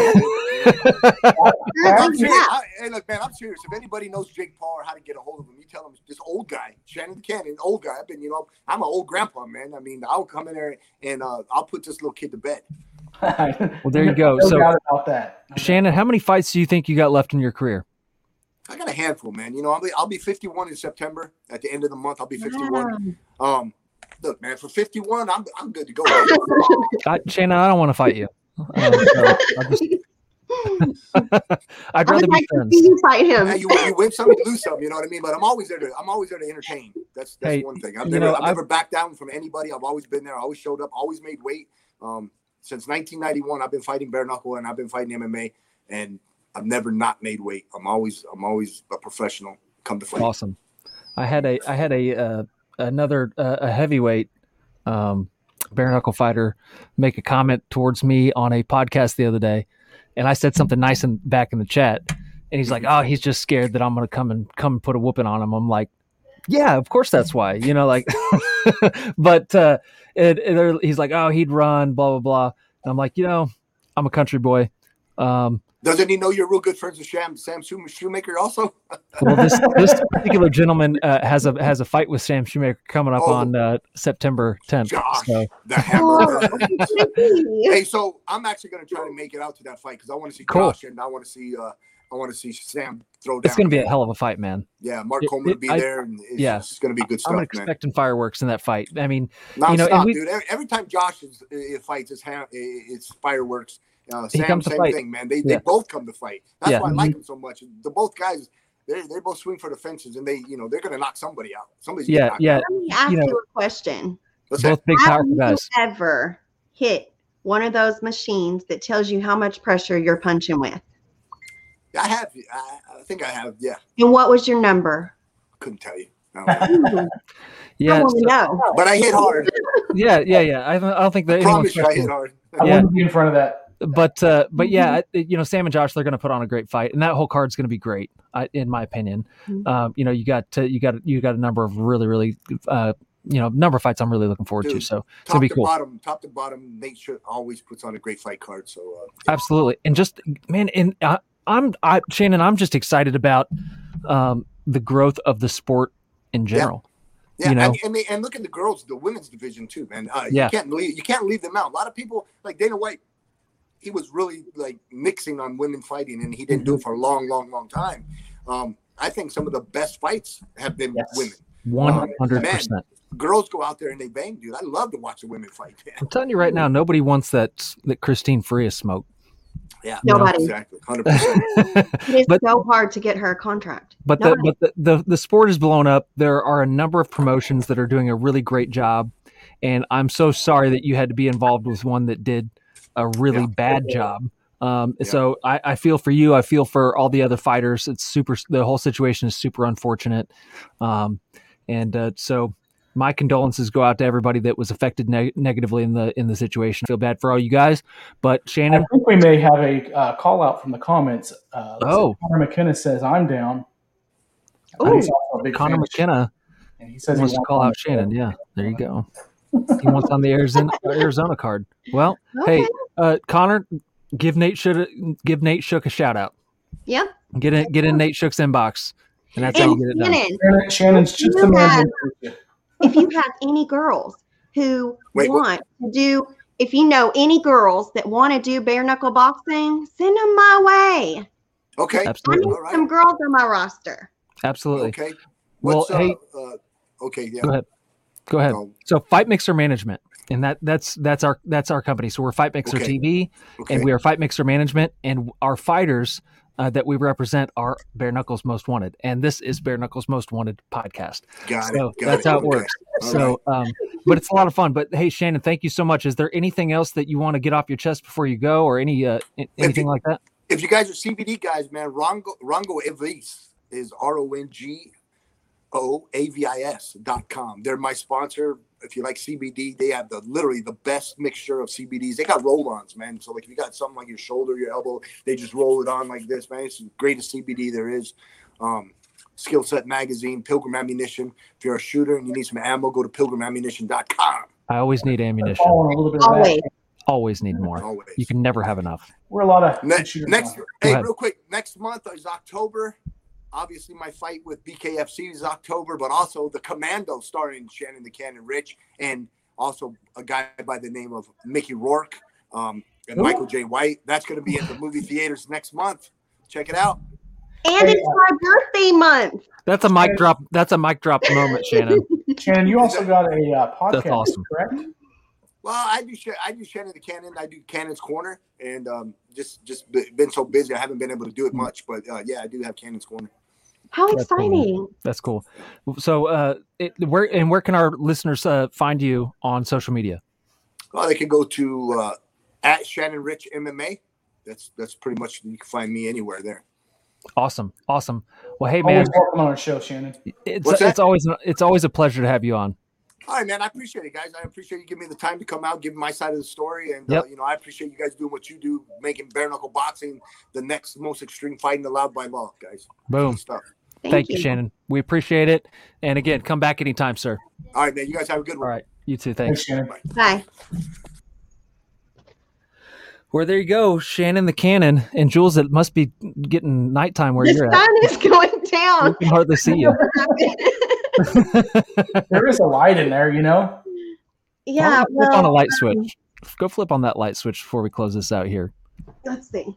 I'm serious. Yeah. I, hey, look, man, I'm serious. If anybody knows Jake Paul or how to get a hold of him, you tell him this old guy, Shannon Cannon, old guy. I've been, you know, I'm an old grandpa, man. I mean, I'll come in there and uh, I'll put this little kid to bed. Well, there you go. No So, doubt about that. Shannon, how many fights do you think you got left in your career? I got a handful, man. You know, I'll be I'll be fifty-one in September. At the end of the month, I'll be fifty-one. Um, look, man, for fifty-one, I'm I'm good to go. I, Shannon, I don't want to fight you. Uh, so I'll just, I'd I rather would be like to friends. see you fight him. Man, you, you win some, you lose some. You know what I mean? But I'm always there to I'm always there to entertain. That's that's Hey, one thing. I've you never know, I've I've- never backed down from anybody. I've always been there. I always showed up. Always made weight. Um, since nineteen ninety-one, I've been fighting bare knuckle and I've been fighting M M A, and I've never not made weight. I'm always I'm always a professional. Come to fight. Awesome. I had a I had a uh, another uh, a heavyweight um, bare knuckle fighter make a comment towards me on a podcast the other day, and I said something nice in back in the chat, and he's like, "Oh, he's just scared that I'm going to come and come and put a whooping on him." I'm like, "Yeah, of course that's why." You know, like, but uh, it, it, he's like, "Oh, he'd run, blah blah blah," and I'm like, you know, I'm a country boy. Um, Doesn't he know you're real good friends with Sam, Sam Shoemaker also? Well, this this particular gentleman uh, has a has a fight with Sam Shoemaker coming up Oh. on uh, September tenth. Josh, So the hamburger. Oh, Hey, so I'm actually going to try to make it out to that fight because I want to see Cool. Josh and I want to see uh, I want to see Sam throw down. it's going to be a hell of a fight, man. Yeah, Mark it- Coleman will it- be I- there, and it's, yeah. it's going to be good stuff, I'm man. expecting fireworks in that fight. I mean, Non-stop, you know, and we- dude. Every, every time Josh is, it fights, it's, ha- it's fireworks. Uh, He Sam, comes to same fight. thing, man. They Yeah. they both come to fight. That's Yeah. why I like them so much. The both guys, they they both swing for the fences, and they you know they're going to knock somebody out. Somebody's yeah, getting knocked yeah, out. Let me ask You you, know, a question. What's both that? big, Have powerful you guys. ever hit one of those machines that tells you how much pressure you're punching with? I have. I, I think I have. Yeah, And what was your number? couldn't tell you. I don't know. I Yeah, want to so- know. But I hit hard. yeah, yeah, yeah. I don't, I don't think that I anyone's promise you, I hit questioning. hard. I Yeah. wouldn't be in front of that. But uh, but yeah, I- you know, Sam and Josh, they're going to put on a great fight, and that whole card's going to be great, I, in my opinion. Mhm. Um, you know, you got uh, you got you got a number of really really uh, you know number of fights I'm really looking forward to. Dude, So it's Top gonna be to cool. bottom, top to bottom, Nate Shook always puts on a great fight card. So uh, Absolutely, and just man, and I, I'm I, Shannon, I'm just excited about um, the growth of the sport in general. yeah, You know? and, and, they, and look at the girls, the women's division too, man. Uh, Yeah. you can't leave, you can't leave them out. A lot of people like Dana White. He was really like nixing on women fighting, and he didn't do it for a long, long, long time. Um, I think some of the best fights have been Yes. women. One hundred percent. Girls go out there and they bang, dude. I love to watch the women fight. Man. I'm telling you right now, nobody wants that that Christine Frias smoke. Yeah, You know? Nobody. exactly, hundred percent. It is But- so hard to get her a contract. But the Nobody. but the, the the sport is blown up. There are a number of promotions that are doing a really great job, and I'm so sorry that you had to be involved with one that did a really Yeah. bad job. Um, Yeah. So I, I feel for you. I feel for all the other fighters. It's super. The whole situation is super unfortunate, um, and uh, so my condolences go out to everybody that was affected neg- negatively in the in the situation. I feel bad for all you guys, but I Shannon. think we may have a uh, call out from the comments. Uh, Oh. Connor McKenna says, I'm down. Ooh. He's also a big Connor fan of- McKenna and he says he wants to call on out the show. Shannon. Yeah, there you go. He wants on the Arizona Arizona card. Well, Okay. hey, uh, Connor, give Nate Shook give Nate Shook a shout out. Yep. Get in get in Nate Shook's inbox, and that's how And you get it done. Shannon, Shannon- Shannon's just You a man. have- who- if you have any girls who Wait, what? want to do, if you know any girls that want to do bare knuckle boxing, send them my way. Okay, I Absolutely. need all right. some girls on my roster. Absolutely. Okay. Well, What's, uh, hey, uh, okay, yeah. go ahead. Go ahead. Um, So, Fight Mixer Management, and that that's that's our that's our company. So we're Fight Mixer Okay. T V, okay. and we are Fight Mixer Management, and our fighters uh, that we represent are Bare Knuckles Most Wanted, and this is Bare Knuckles Most Wanted podcast. got So it. Got that's it. how it Okay. works. All So, um, but it's a lot of fun. But hey, Shannon, thank you so much. Is there anything else that you want to get off your chest before you go, or any uh, a- anything like that? If you guys are C B D guys, man, Rongo Rongo Evis is R O N G O A V I S dot com. They're my sponsor. If you like C B D, they have the literally the best mixture of C B Ds. They got roll-ons, man. So like if you got something like your shoulder, your elbow, they just roll it on like this, man. It's the greatest C B D there is. Um, Skill Set Magazine, Pilgrim Ammunition. If you're a shooter and you need some ammo, go to pilgrim ammunition dot com. I always need ammunition. Following a little bit of that. Always. Always need more. Always. You can never have enough. We're a lot of Ne- shooters next, now. hey, ahead. real quick. Next month is October. Obviously, my fight with B K F C is October, but also the Commando starring Shannon the Cannon Rich, and also a guy by the name of Mickey Rourke um, and Ooh. Michael J. White. That's going to be at the movie theaters next month. Check it out. And it's my birthday month. That's a mic drop. That's a mic drop moment, Shannon. Shannon, you also got a uh, podcast, That's awesome. correct? Well, I do. Sh- I do Shannon the Cannon. I do Cannon's Corner, and um, just just b- been so busy, I haven't been able to do it much. But uh, yeah, I do have Cannon's Corner. How That's cool. exciting. That's cool. So, uh, it, where and where can our listeners uh, find you on social media? Well, they can go to uh, at Shannon Rich M M A. That's that's pretty much, you can find me anywhere there. Awesome, awesome. Well, hey man, Always welcome on our show, Shannon. it's What's that? it's always it's always a pleasure to have you on. All right, man. I appreciate it, guys. I appreciate you giving me the time to come out, give my side of the story, and Yep. uh, you know, I appreciate you guys doing what you do, making bare knuckle boxing the next most extreme fighting allowed by law, guys. Boom. Good stuff. Thank, Thank you, Shannon. We appreciate it. And again, come back anytime, sir. All right, man. You guys have a good All one. right, you too. Thanks, Thanks. Shannon. Bye. Well, there you go, Shannon the Cannon and Jules. It must be getting nighttime where The you're sun at. is going down. We can hardly see you. There is a light in there, you know. Yeah, Flip well, on a light switch. Go flip on that light switch before we close this out here. let's see.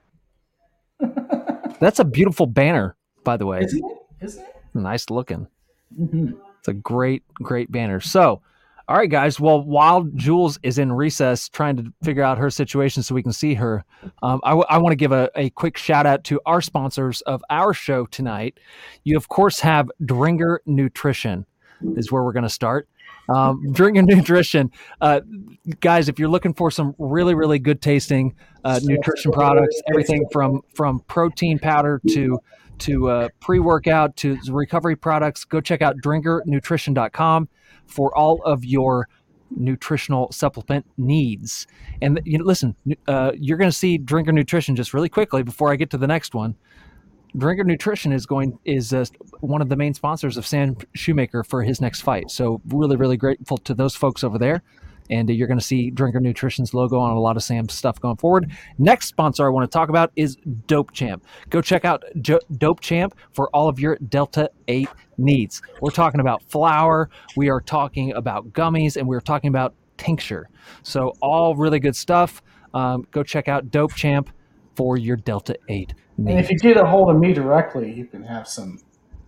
That's a beautiful banner, by the way. Isn't it? Isn't it? Nice looking. Mm-hmm. It's a great, great banner. So, all right, guys. Well, while Jules is in recess trying to figure out her situation so we can see her, um, I, w- I want to give a, a quick shout out to our sponsors of our show tonight. You, of course, have Dringer Nutrition is where we're going to start. Um, Dringer Nutrition. Uh, guys, if you're looking for some really, really good tasting uh, nutrition products, everything from, from protein powder to to uh, pre-workout to recovery products, go check out dringer nutrition dot com for all of your nutritional supplement needs. And you know, listen, uh, you're going to see Dringer Nutrition just really quickly before I get to the next one. Dringer Nutrition is going is uh, one of the main sponsors of Sam Shoemaker for his next fight. So really, really grateful to those folks over there. And uh, you're going to see Dringer Nutrition's logo on a lot of Sam's stuff going forward. Next sponsor I want to talk about is Dope Champ. Go check out jo- Dope Champ for all of your Delta eight needs. We're talking about flour, we are talking about gummies, and we're talking about tincture. So all really good stuff. Um, go check out Dope Champ for your Delta eight needs. And if you get a hold of me directly, you can have some.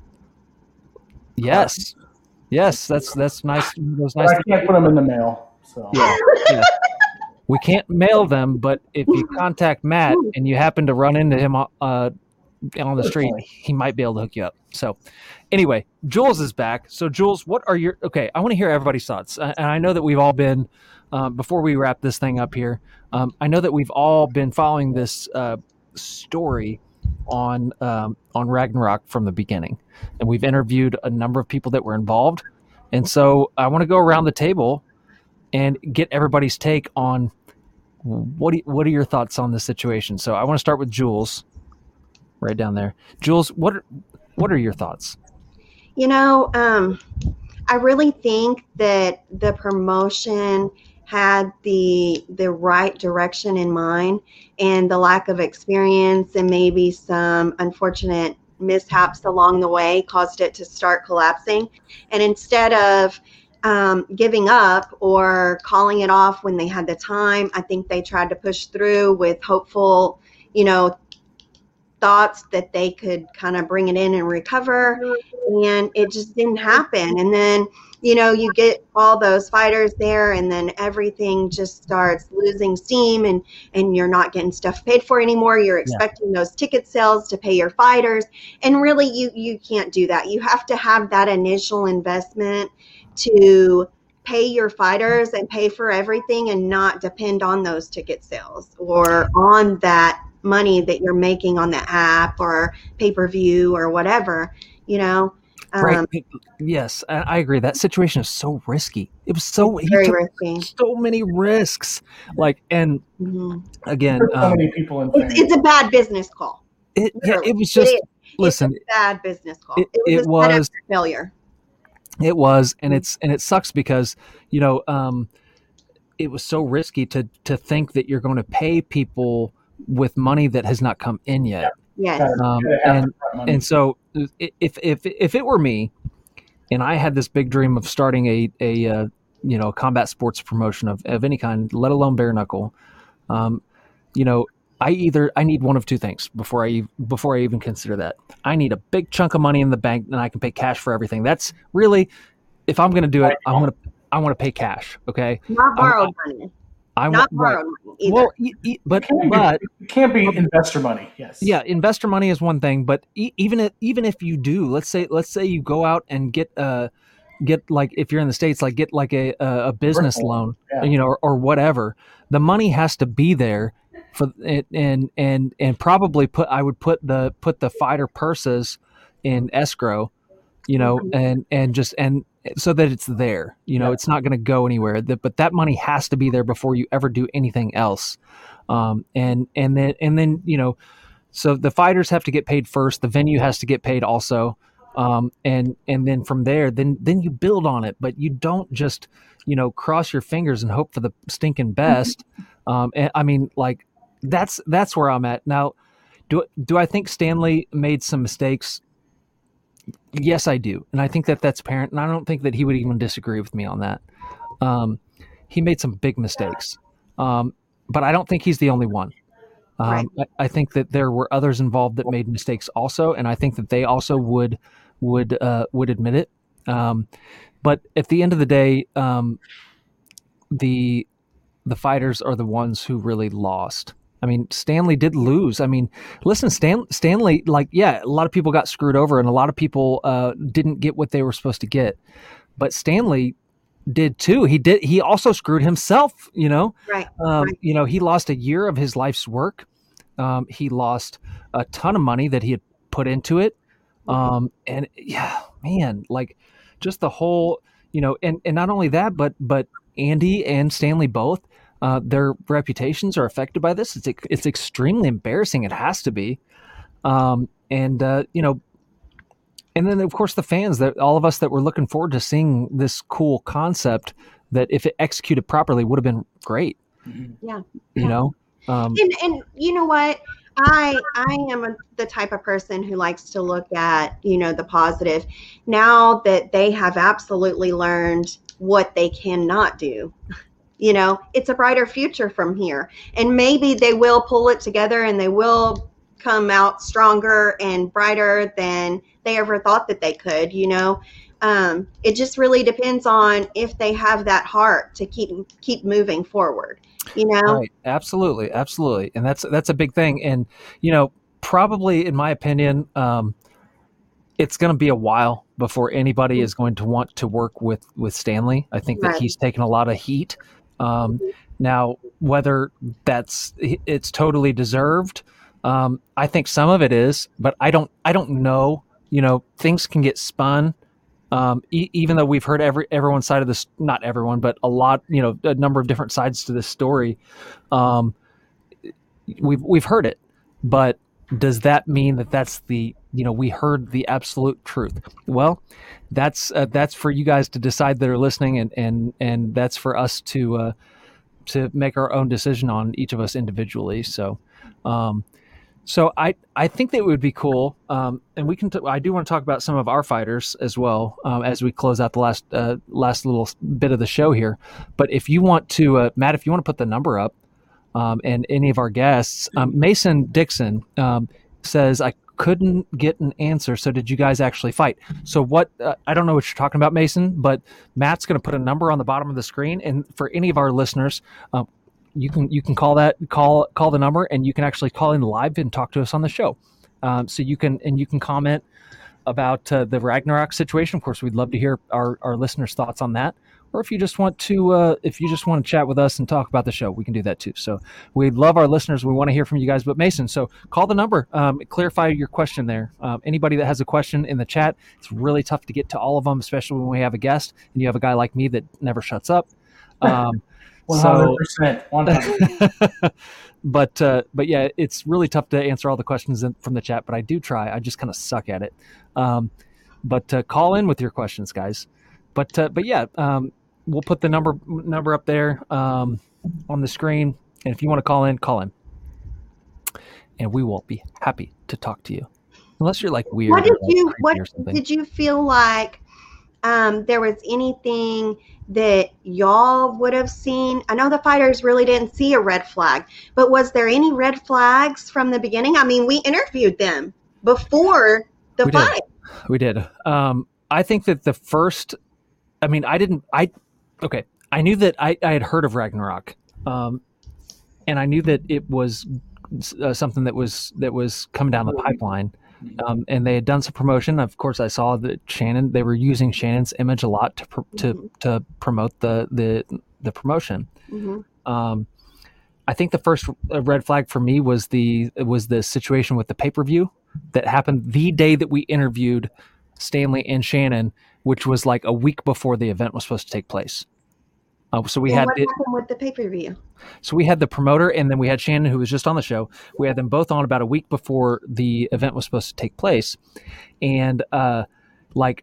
Yes. Yes, that's that's nice. Those But nice. I can't put them in the mail. So. Yeah, yeah. We can't mail them, but if you contact Matt and you happen to run into him uh, on the street, he might be able to hook you up. So anyway, Jules is back. So Jules, what are your, okay, I want to hear everybody's thoughts. And I know that we've all been, um, before we wrap this thing up here, um, I know that we've all been following this uh, story on um, on Ragnarok from the beginning. And we've interviewed a number of people that were involved. And so I want to go around the table and get everybody's take on what do you, what are your thoughts on this situation. So I want to start with Jules, right down there. Jules, what are, what are your thoughts? You know, um, I really think that the promotion had the the right direction in mind, and the lack of experience and maybe some unfortunate mishaps along the way caused it to start collapsing. And instead of um, giving up or calling it off when they had the time, I think they tried to push through with hopeful, you know, thoughts that they could kind of bring it in and recover, and it just didn't happen. And then, you know, you get all those fighters there, and then everything just starts losing steam, and and you're not getting stuff paid for anymore. You're expecting yeah. those ticket sales to pay your fighters, and really you you can't do that. You have to have that initial investment to pay your fighters and pay for everything, and not depend on those ticket sales or on that money that you're making on the app or pay-per-view or whatever, you know. Um, right. Yes, I I agree. That situation is so risky. It was so he very took risky. so many risks. Like, and Mhm. again, There's so um, many people in It's, it's a bad business call. it yeah, Literally. it was just It is. listen. It's a bad business call. It, It, it was a setup was for failure. it was, and it's and it sucks because you know um, it was so risky to to think that you're going to pay people with money that has not come in yet. Yes. Um, and and so if if if it were me, and I had this big dream of starting a a uh, you know combat sports promotion of, of any kind, let alone bare knuckle, um, you know, I either I need one of two things before I before I even consider that. I need a big chunk of money in the bank, and I can pay cash for everything. That's really, if I'm going to do it, I want to I want to pay cash. Okay, Not borrowed I, money. I Not want right. borrowed money either. Well, e- e- but It can't be- but it can't be investor money. Yes. yeah, investor money is one thing, but e- even if, even if you do, let's say let's say you go out and get uh get like if you're in the States, like get like a a, a business Personal. loan, Yeah. you know, or, or whatever. The money has to be there for it, and and and probably put I would put the put the fighter purses in escrow, you know, and and just and so that it's there, you know, Yeah. it's not going to go anywhere. That but that money has to be there before you ever do anything else, um, and and then and then you know. So the fighters have to get paid first. The venue has to get paid also. Um, and and then from there, then then you build on it, but you don't just, you know, cross your fingers and hope for the stinking best. Um, and I mean, like that's that's where I'm at now. Do do I think Stanley made some mistakes? Yes, I do, and I think that that's apparent, and I don't think that he would even disagree with me on that. Um, he made some big mistakes, um, but I don't think he's the only one. Um, Right. I, I think that there were others involved that made mistakes also, and I think that they also would would uh, would admit it. Um, but at the end of the day, um, the the fighters are the ones who really lost. I mean, Stanley did lose. I mean, listen, Stan, Stanley, like, yeah, a lot of people got screwed over, and a lot of people uh, didn't get what they were supposed to get. But Stanley did too. He did. He also screwed himself. You know, Right. um, Right. you know, he lost a year of his life's work. Um, he lost a ton of money that he had put into it. Um, and yeah, man, like just the whole, you know, and, and not only that, but, but Andy and Stanley both, uh, their reputations are affected by this. It's, it's extremely embarrassing. It has to be. Um, and, uh, you know, and then of course the fans, that all of us that were looking forward to seeing this cool concept that if it executed properly would have been great, Yeah. you know? Um, And and you know what? I I am a, the type of person who likes to look at, you know, the positive. Now that they have absolutely learned what they cannot do, you know, it's a brighter future from here. And maybe they will pull it together and they will come out stronger and brighter than they ever thought that they could, you know. Um, it just really depends on if they have that heart to keep keep moving forward, you know. Right. Absolutely. Absolutely. And that's, that's a big thing. And, you know, probably in my opinion, um, it's going to be a while before anybody is going to want to work with, with Stanley. I think that Right. he's taken a lot of heat. Um, now, whether that's, it's totally deserved. Um, I think some of it is, but I don't, I don't know, you know, things can get spun. Um, e- even though we've heard every everyone's side of this, not everyone, but a lot, you know, a number of different sides to this story. Um, we've we've heard it, but does that mean that that's the, you know, we heard the absolute truth? Well, that's uh, that's for you guys to decide that are listening, and and and that's for us to uh, to make our own decision on, each of us individually. So. Um, So I, I think that it would be cool, um, and we can. T- I do want to talk about some of our fighters as well, um, as we close out the last uh, last little bit of the show here. But if you want to, uh, Matt, if you want to put the number up, um, and any of our guests, um, Mason Dixon um, says I couldn't get an answer. So did you guys actually fight? So what? Uh, I don't know what you're talking about, Mason, but Matt's going to put a number on the bottom of the screen, and for any of our listeners. Um, You can you can call that call call the number, and you can actually call in live and talk to us on the show. Um, so you can and you can comment about uh, the Ragnarok situation. Of course, we'd love to hear our, our listeners' thoughts on that. Or if you just want to uh, if you just want to chat with us and talk about the show, we can do that too. So we love our listeners. We want to hear from you guys. But Mason, so call the number. Um, clarify your question there. Um, anybody that has a question in the chat, it's really tough to get to all of them, especially when we have a guest and you have a guy like me that never shuts up. Um, one hundred percent. one hundred percent. but uh, but yeah, it's really tough to answer all the questions in, from the chat. But I do try. I just kind of suck at it. Um, but uh, call in with your questions, guys. But uh, but yeah, um, we'll put the number number up there um, on the screen, and if you want to call in, call in, and we will be happy to talk to you. Unless you're like weird. What did or, like, you creepy what or something. did you feel like um, there was anything that y'all would have seen? I know the fighters really didn't see a red flag, but was there any red flags from the beginning? I mean, we interviewed them before the We fight. did. We did. Um, I think that the first, I mean, I didn't, I, okay. I knew that I, I had heard of Ragnarok. Um, and I knew that it was uh, something that was, that was coming down the pipeline. Um, and they had done some promotion. Of course, I saw that Shannon, they were using Shannon's image a lot to, pr- to, Mhm. to promote the, the, the promotion. Mhm. Um, I think the first red flag for me was the, was the situation with the pay-per-view that happened the day that we interviewed Stanley and Shannon, which was like a week before the event was supposed to take place. Uh, so we And had what it, happened with the pay-per-view? so we had the promoter, and then we had Shannon, who was just on the show. We had them both on about a week before the event was supposed to take place, and uh, like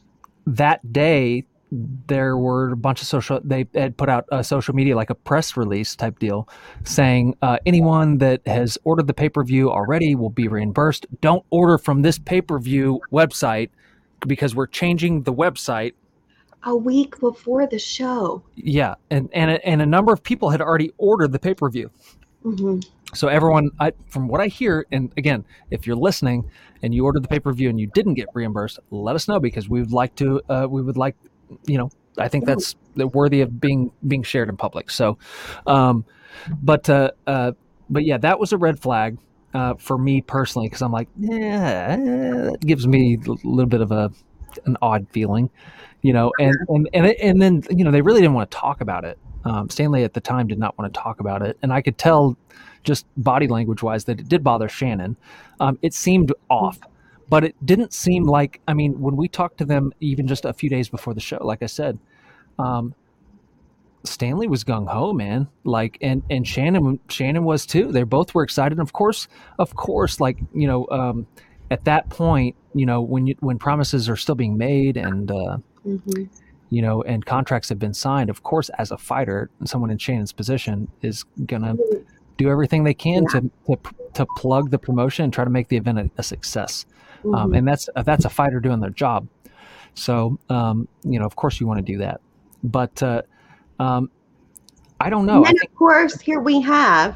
that day, there were a bunch of social, they had put out a social media, like a press release type deal saying uh, anyone that has ordered the pay-per-view already will be reimbursed. Don't order from this pay-per-view website because we're changing the website. A week before the show. Yeah. And, and, a, and a number of people had already ordered the pay-per-view. Mm-hmm. So everyone, I, from what I hear, and again, if you're listening and you ordered the pay-per-view and you didn't get reimbursed, let us know, because we would like to, uh, we would like, you know, I think that's worthy of being, being shared in public. So, um, but, uh, uh, but yeah, that was a red flag, uh, for me personally, because I'm like, yeah, that gives me a little bit of a, an odd feeling, you know, and, and, and, and then, you know, they really didn't want to talk about it. Um, Stanley at the time did not want to talk about it. And I could tell just body language wise that it did bother Shannon. Um, it seemed off, but it didn't seem like, I mean, when we talked to them even just a few days before the show, like I said, um, Stanley was gung ho, man. Like, and, and Shannon, Shannon was too. They both were excited. And of course, of course, like, you know, um, at that point, you know, when you, when promises are still being made and, uh, Mm-hmm. you know, and contracts have been signed, of course, as a fighter, someone in Shannon's position is going to do everything they can Yeah. to, to to plug the promotion and try to make the event a, a success. Mm-hmm. Um, and that's that's a fighter doing their job. So, um, you know, of course you want to do that. But uh, um, I don't know. And I then, think, of course, here we have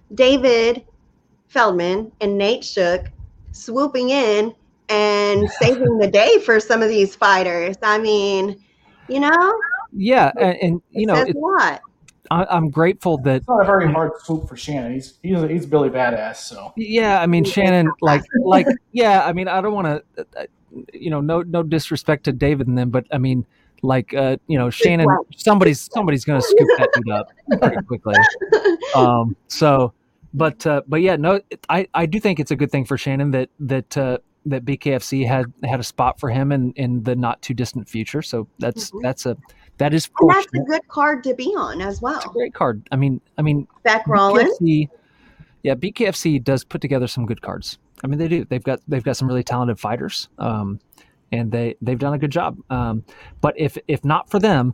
David Feldman and Nate Shook swooping in and saving the day for some of these fighters. I mean, you know, yeah, and, and you it know, says it, a lot. I, I'm grateful that. It's not a very hard swoop for Shannon. He's he's he's Billy Badass. So Yeah, I mean, Shannon, like, like, yeah, I mean, I don't want to, uh, you know, no, no disrespect to David and them, but I mean, like, uh, you know, Shannon, somebody's, somebody's going to scoop that dude up pretty quickly. Um, so, but, uh, but yeah, no, I, I do think it's a good thing for Shannon that, that, uh, that B K F C had, had a spot for him in, in the not too distant future. So that's, Mhm. that's a, that is And that's fortunate. a good card to be on as It's a well. great card. I mean, I mean, Beck Rollins. B K F C, yeah, B K F C does put together some good cards. I mean, they do. They've got they've got some really talented fighters, um, and they they've done a good job. Um, but if if not for them,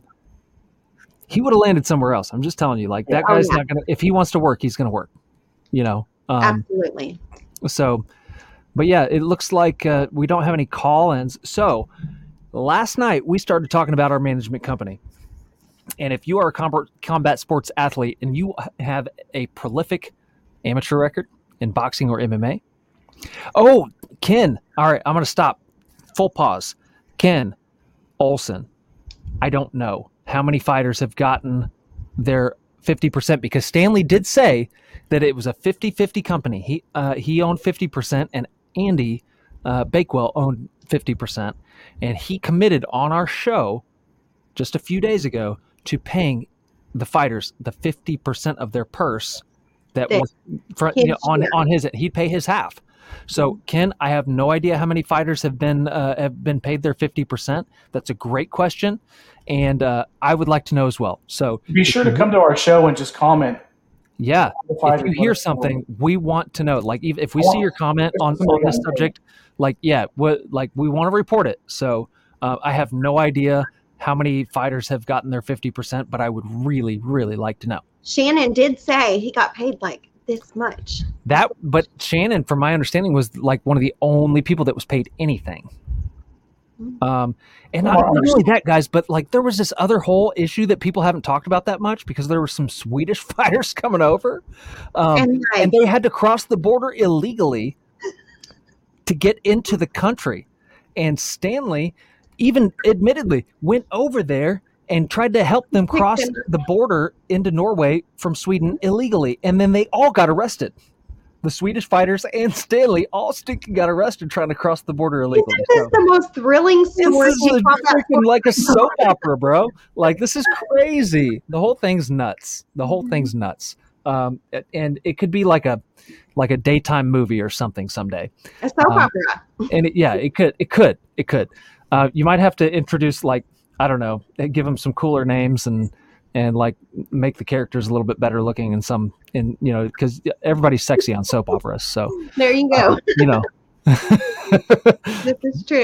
he would have landed somewhere else. I'm just telling you, like that Oh, guy's yeah. not gonna. If he wants to work, he's gonna work. You know. Um, Absolutely. so, but yeah, it looks like uh, we don't have any call-ins. So last night we started talking about our management company. And if you are a combat, combat sports athlete and you have a prolific amateur record in boxing or M M A, oh, Ken, all right, I'm going to stop. Full pause. Ken Olson, I don't know how many fighters have gotten their fifty percent, because Stanley did say that it was a fifty-fifty company. He uh, he owned fifty percent and Andy uh, Bakewell owned fifty percent. And he committed on our show just a few days ago to paying the fighters the fifty percent of their purse that That was for, his you know, on share. on his, he'd pay his half. So Ken, I have no idea how many fighters have been uh, have been paid their fifty percent. That's a great question, and uh, I would like to know as well. So be sure to come to our show and just comment. yeah, The if fighters, you let hear us know. something, we want to know. Like if if we I see want- your comment if on, somebody on this got paid. subject, like yeah, what like we want to report it. So uh, I have no idea how many fighters have gotten their fifty percent, but I would really, really like to know. Shannon did say he got paid like this much. That, but Shannon, from my understanding, was like one of the only people that was paid anything. Um, and not, not only that, guys, but like there was this other whole issue that people haven't talked about that much, because there were some Swedish fighters coming over, um, And, and, like- they had to cross the border illegally to get into the country. And Stanley, even admittedly, went over there and tried to help them Picked cross them up. the border into Norway from Sweden illegally, and then they all got arrested. The Swedish fighters and Stanley all stinking got arrested trying to cross the border illegally. Isn't this So- the most thrilling this story? is a in combat freaking like a soap opera, bro. Like this is crazy. The whole thing's nuts. The whole thing's nuts. Um, and it could be like a like a daytime movie or something someday. A soap um, opera. And it, yeah, it could, it could, it could. Uh, you might have to introduce like I don't know, give them some cooler names and and like make the characters a little bit better looking in some in you know because everybody's sexy on soap operas. So There you go. uh, you know. This is true.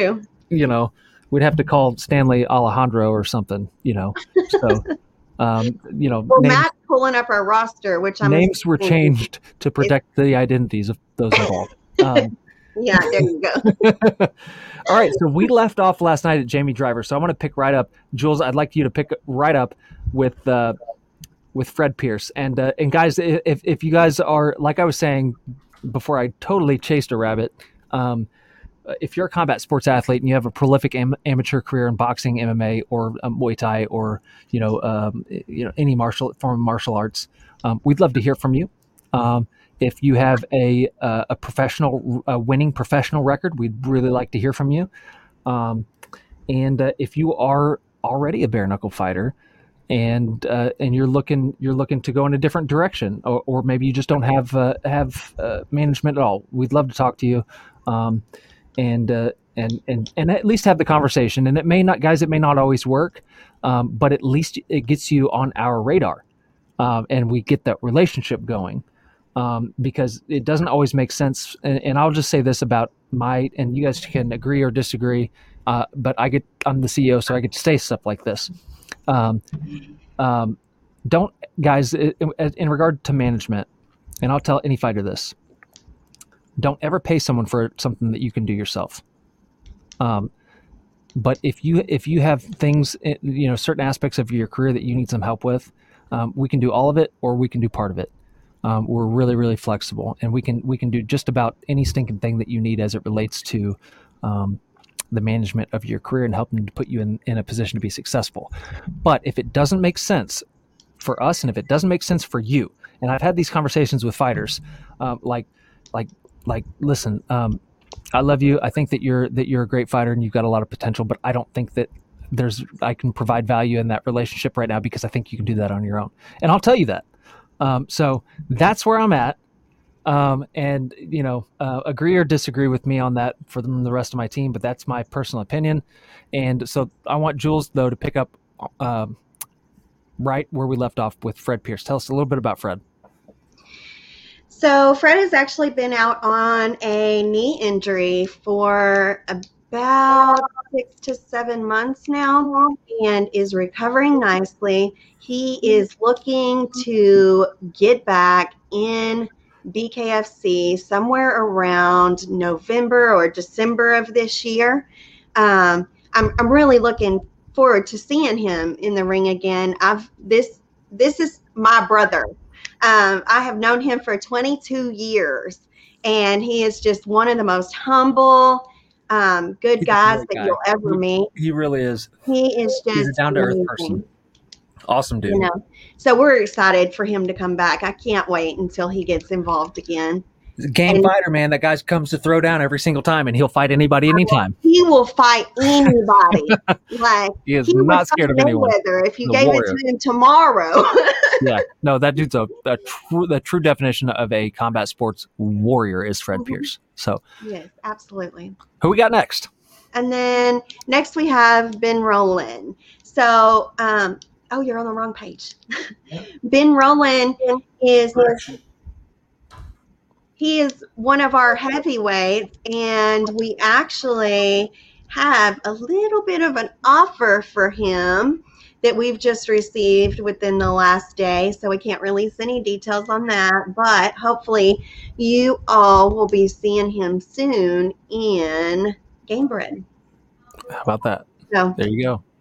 you know, we'd have to call Stanley Alejandro or something, you know. So, um, you know, Well, names, Matt's pulling up our roster, which I'm names were assuming- changed to protect the identities of those involved. Um, Yeah, there you go. all right, so we left off last night at Jamie Driver, so I want to pick right up, Jules. I'd like you to pick right up with uh, with Fred Pierce, and uh, and guys, if if you guys are, like I was saying before, I totally chased a rabbit. Um, if you're a combat sports athlete and you have a prolific am- amateur career in boxing, M M A, or um, Muay Thai, or you know, um, you know, any martial form of martial arts, um, we'd love to hear from you. Um, If you have a uh, a professional, a winning professional record, we'd really like to hear from you. Um, and uh, if you are already a bare knuckle fighter, and uh, and you're looking you're looking to go in a different direction, or, or maybe you just don't have uh, have uh, management at all, we'd love to talk to you, um, and uh, and and and at least have the conversation. And it may not, guys, it may not always work, um, but at least it gets you on our radar, um, and we get that relationship going. Um, because it doesn't always make sense. And, and I'll just say this about my, and you guys can agree or disagree, uh, but I get, I'm the C E O, so I get to say stuff like this. Um, um, don't, guys, in, in regard to management, and I'll tell any fighter this, don't ever pay someone for something that you can do yourself. Um, but if you, if you have things, you know, certain aspects of your career that you need some help with, um, we can do all of it, or we can do part of it. Um, we're really, really flexible, and we can we can do just about any stinking thing that you need as it relates to um, the management of your career and helping to put you in, in a position to be successful. But if it doesn't make sense for us, and if it doesn't make sense for you, and I've had these conversations with fighters, um, like like like listen, um, I love you. I think that you're that you're a great fighter and you've got a lot of potential, but I don't think that there's I can provide value in that relationship right now, because I think you can do that on your own, and I'll tell you that. Um, so that's where I'm at. Um, and, you know, uh, agree or disagree with me on that for the, the rest of my team, but that's my personal opinion. And so I want Jules, though, to pick up um, right where we left off with Fred Pierce. Tell us a little bit about Fred. So Fred has actually been out on a knee injury for about six to seven months now and is recovering nicely. He is looking to get back in B K F C somewhere around November or December of this year. Um, I'm, I'm really looking forward to seeing him in the ring again. I've this this is my brother. Um, I have known him for twenty-two years, and he is just one of the most humble, um, good He's guys that guy. you'll ever meet. He really is. He is just He's a down-to-earth amazing. person. Awesome dude. You know, so we're excited for him to come back. I can't wait until he gets involved again. He's a game and, fighter, man. That guy comes to throw down every single time, and he'll fight anybody anytime. He will fight anybody. Like He is he would not scared of fight anyone. Mayweather if you The gave warrior. it to him tomorrow. Yeah, no, that dude's a, a true the true definition of a combat sports warrior is Fred Mm-hmm. Pierce. So Yes, absolutely. who we got next? And then next we have Ben Rowland. So, um, oh, you're on the wrong page. Ben Rowland is he is one of our heavyweights, and we actually have a little bit of an offer for him that we've just received within the last day. So we can't release any details on that, but hopefully you all will be seeing him soon in Gamebred. How about that? So, There you go.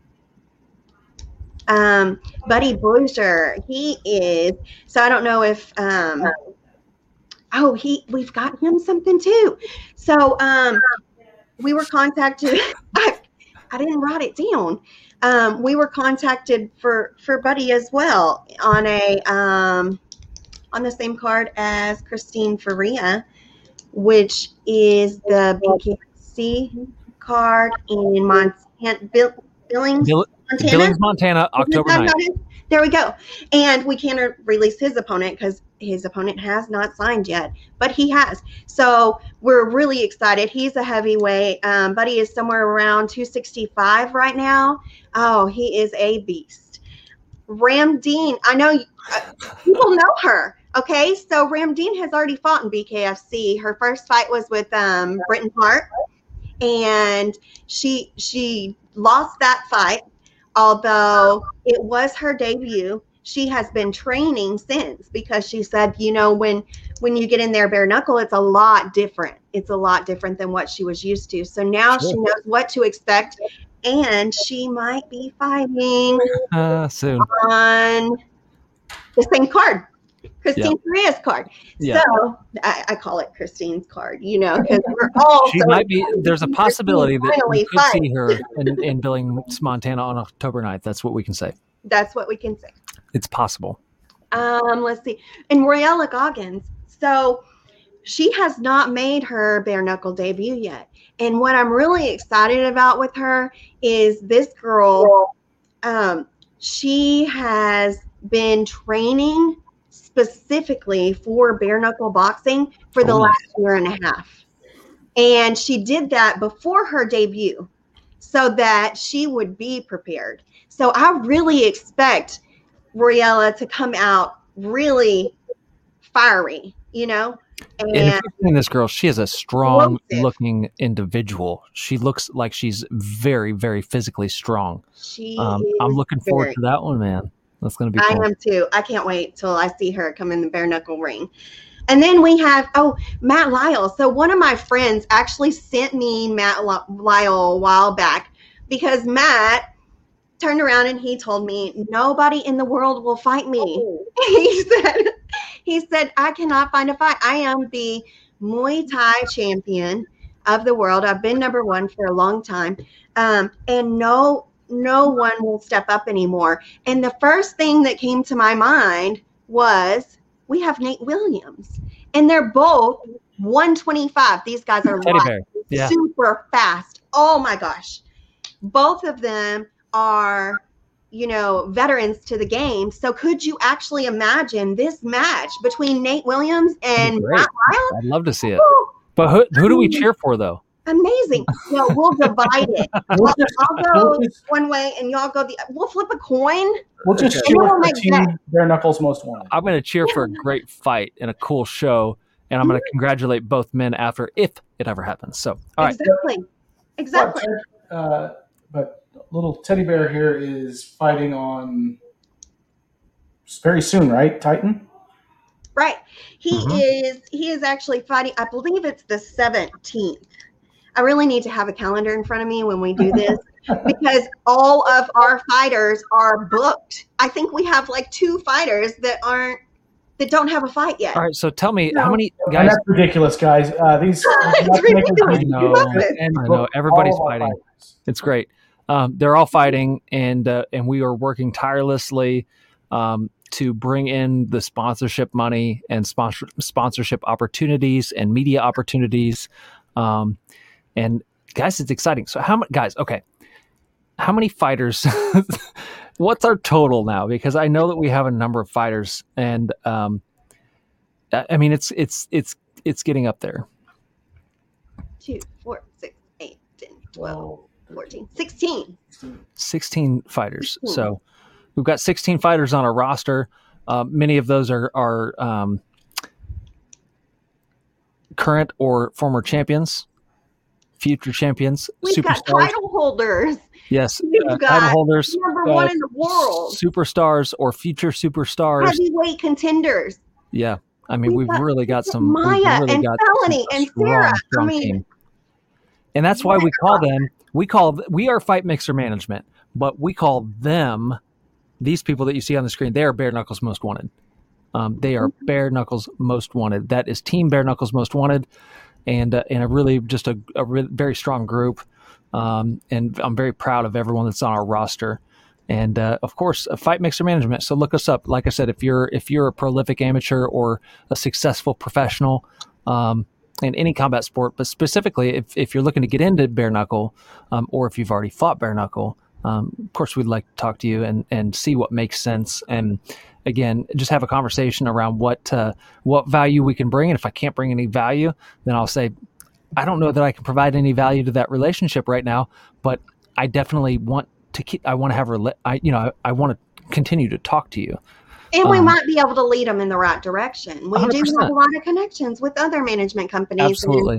um, Buddy Boucher, he is, so I don't know if, um, oh, he, we've got him something too. So, um, we were contacted, I, I didn't write it down. Um, we were contacted for, for Buddy as well on a, um, on the same card as Christine Faria, which is the B K F C card in Montana, Bill, Billings, Bill- Montana. Billings, Montana, October ninth. There we go. And we can't release his opponent because his opponent has not signed yet, but he has. So we're really excited. He's a heavyweight. Um, Buddy is somewhere around two sixty-five right now. Oh, he is a beast. Ramdeen, I know uh, people know her. Okay, so Ramdeen has already fought in B K F C. Her first fight was with um, Britton Hart, and she she lost that fight. Although it was her debut, she has been training since, because she said, you know, when when you get in there bare knuckle, it's a lot different. It's a lot different than what she was used to. So now Sure. she knows what to expect, and she might be fighting Uh, soon. on the same card, Christine Correa's card. Yeah. So I, I call it Christine's card, you know, because we're all She so might be. excited There's a to see possibility Christine that finally we could fight. see her in, in Billings, Montana on October ninth. That's what we can say. That's what we can say. It's possible. Um, let's see. And Royella Goggins. So she has not made her bare knuckle debut yet. And what I'm really excited about with her is this girl. Um, she has been training specifically for bare knuckle boxing for the Oh, last year and a half. And she did that before her debut so that she would be prepared. So I really expect Royella to come out really fiery, you know? And if And you've seen this girl, she is a strong Explosive. looking individual. She looks like she's very, very physically strong. she Um, I'm is looking forward very- to that one, man. That's going to be I cool. am too. I can't wait till I see her come in the bare knuckle ring. And then we have, oh, Matt Lyle. So one of my friends actually sent me Matt Li- Lyle a while back, because Matt turned around and he told me, nobody in the world will fight me. He said, he said, I cannot find a fight. I am the Muay Thai champion of the world. I've been number one for a long time. Um, and no, no one will step up anymore. And the first thing that came to my mind was, we have Nate Williams, and they're both one twenty-five. These guys are Teddy light, bear. Yeah. super fast. Oh my gosh. Both of them are, you know, veterans to the game. So could you actually imagine this match between Nate Williams and Great. Matt Lyle? I'd love to see it. Woo, But who, who do we cheer for, though? amazing. No, we'll divide it. We'll I'll, just, I'll go we'll just, one way and y'all go the. We'll flip a coin. we'll just Okay. cheer We'll for make Team that. Bare Knuckles Most Wanted. I'm going to cheer for a great fight and a cool show, and I'm going to congratulate both men after, if it ever happens. So, all right. Exactly. Exactly. But, uh, but little teddy bear here is fighting on very soon, right? Titan? Right. He Mhm. is he is actually fighting, I believe it's the seventeenth. I really need to have a calendar in front of me when we do this, because all of our fighters are booked. I think we have like two fighters that aren't that don't have a fight yet. All right. So tell me, No. how many And guys? that's ridiculous, guys. Uh, these It's ridiculous. I know. love it. I know. Everybody's fighting. It's great. Um, they're all fighting, and uh, and we are working tirelessly um, to bring in the sponsorship money and sponsor sponsorship opportunities and media opportunities. Um, and guys, it's exciting. So how many guys? Okay, how many fighters? What's our total now? Because I know that we have a number of fighters, and um, I I mean it's it's it's it's getting up there. Two, four, six, eight, ten, twelve, fourteen, sixteen. sixteen fighters. So we've got sixteen fighters on our roster. Uh, many of those are, are um, current or former champions, future champions, We've got superstars. title holders. Yes, We've uh, got title holders, Number uh, one in the world. superstars or future superstars. Heavyweight contenders. Yeah, I mean We've we've got really got some. we've Maya really and got Felony some and strong, Sarah. I strong mean, team. And that's why we call them. We call we are Fight Mixer Management, but we call them. These people that you see on the screen, they are Bare Knuckles Most Wanted. Um, they are Bare Knuckles Most Wanted. That is Team Bare Knuckles Most Wanted, and uh, and a really just a, a re- very strong group. Um, and I'm very proud of everyone that's on our roster. And uh, of course, a Fight Mixer Management. So look us up. Like I said, if you're if you're a prolific amateur or a successful professional um, in any combat sport, but specifically if if you're looking to get into bare knuckle, um, or if you've already fought bare knuckle. Um, of course, we'd like to talk to you and, and see what makes sense. And again, just have a conversation around what uh, what value we can bring. And if I can't bring any value, then I'll say, I don't know that I can provide any value to that relationship right now, but I definitely want to keep, I want to have, rela- I, you know, I, I want to continue to talk to you. and we Um, might be able to lead them in the right direction. We one hundred do percent. have a lot of connections with other management companies. Absolutely.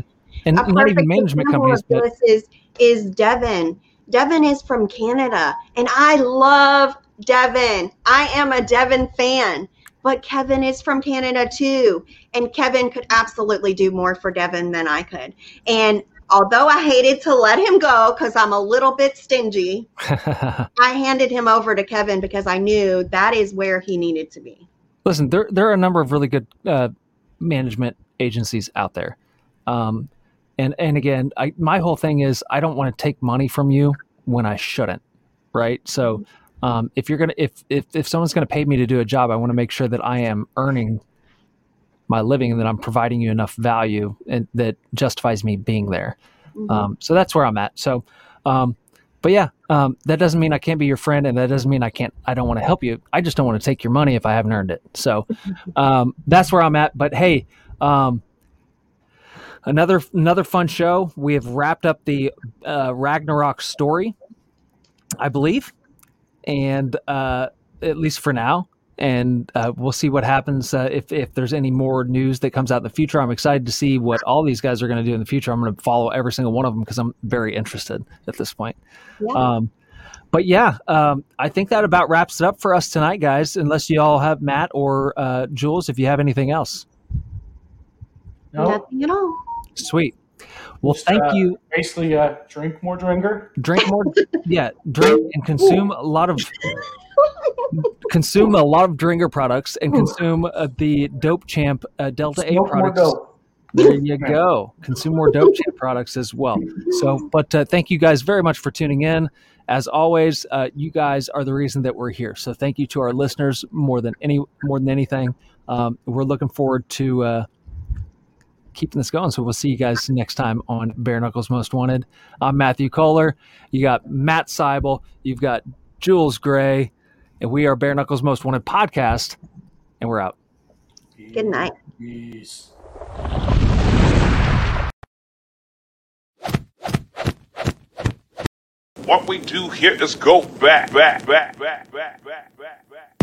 and A not perfect even management example companies, of but this is is Devin. Devin is from Canada, and I love Devin. I am a Devin fan, but Kevin is from Canada too, and Kevin could absolutely do more for Devin than I could. And although I hated to let him go because I'm a little bit stingy, I handed him over to Kevin because I knew that is where he needed to be. listen, there there are a number of really good uh, management agencies out there. Um, and and again, I, my whole thing is I don't want to take money from you when I shouldn't, right? So um, if you're gonna if if if someone's gonna pay me to do a job, I want to make sure that I am earning my living and that I'm providing you enough value and that justifies me being there. Mhm. Um, so that's where I'm at. So, um, but yeah, um, that doesn't mean I can't be your friend, and that doesn't mean I can't. I don't want to help you. I just don't want to take your money if I haven't earned it. So um, that's where I'm at. But hey. Um, Another another fun show. We have wrapped up the uh, Ragnarok story, I believe, and uh, at least for now. And uh, we'll see what happens uh, if if there's any more news that comes out in the future. I'm excited to see what all these guys are going to do in the future. I'm going to follow every single one of them because I'm very interested at this point. Yeah. Um, but yeah, um, I think that about wraps it up for us tonight, guys. Unless you all have Matt or uh, Jules, if you have anything else. No, Nothing at all. Sweet. Well, just, thank uh, you. Basically, uh, drink more Dringer. Drink more, yeah, drink and consume a lot of consume a lot of Dringer products and consume uh, the Dope Champ uh, Delta Smoke eight more products. dope. There you go. Consume more Dope Champ products as well. So, but uh, thank you guys very much for tuning in. As always, uh, you guys are the reason that we're here. So, thank you to our listeners more than any more than anything. Um, we're looking forward to. Uh, keeping this going. So we'll see you guys next time on Bare Knuckles Most Wanted. I'm Matthew Kohler. You got Matt Seibel. You've got Jules Gray. And we are Bare Knuckles Most Wanted podcast. And we're out. Good night. Peace. What we do here is go back, back, back, back, back, back, back, back.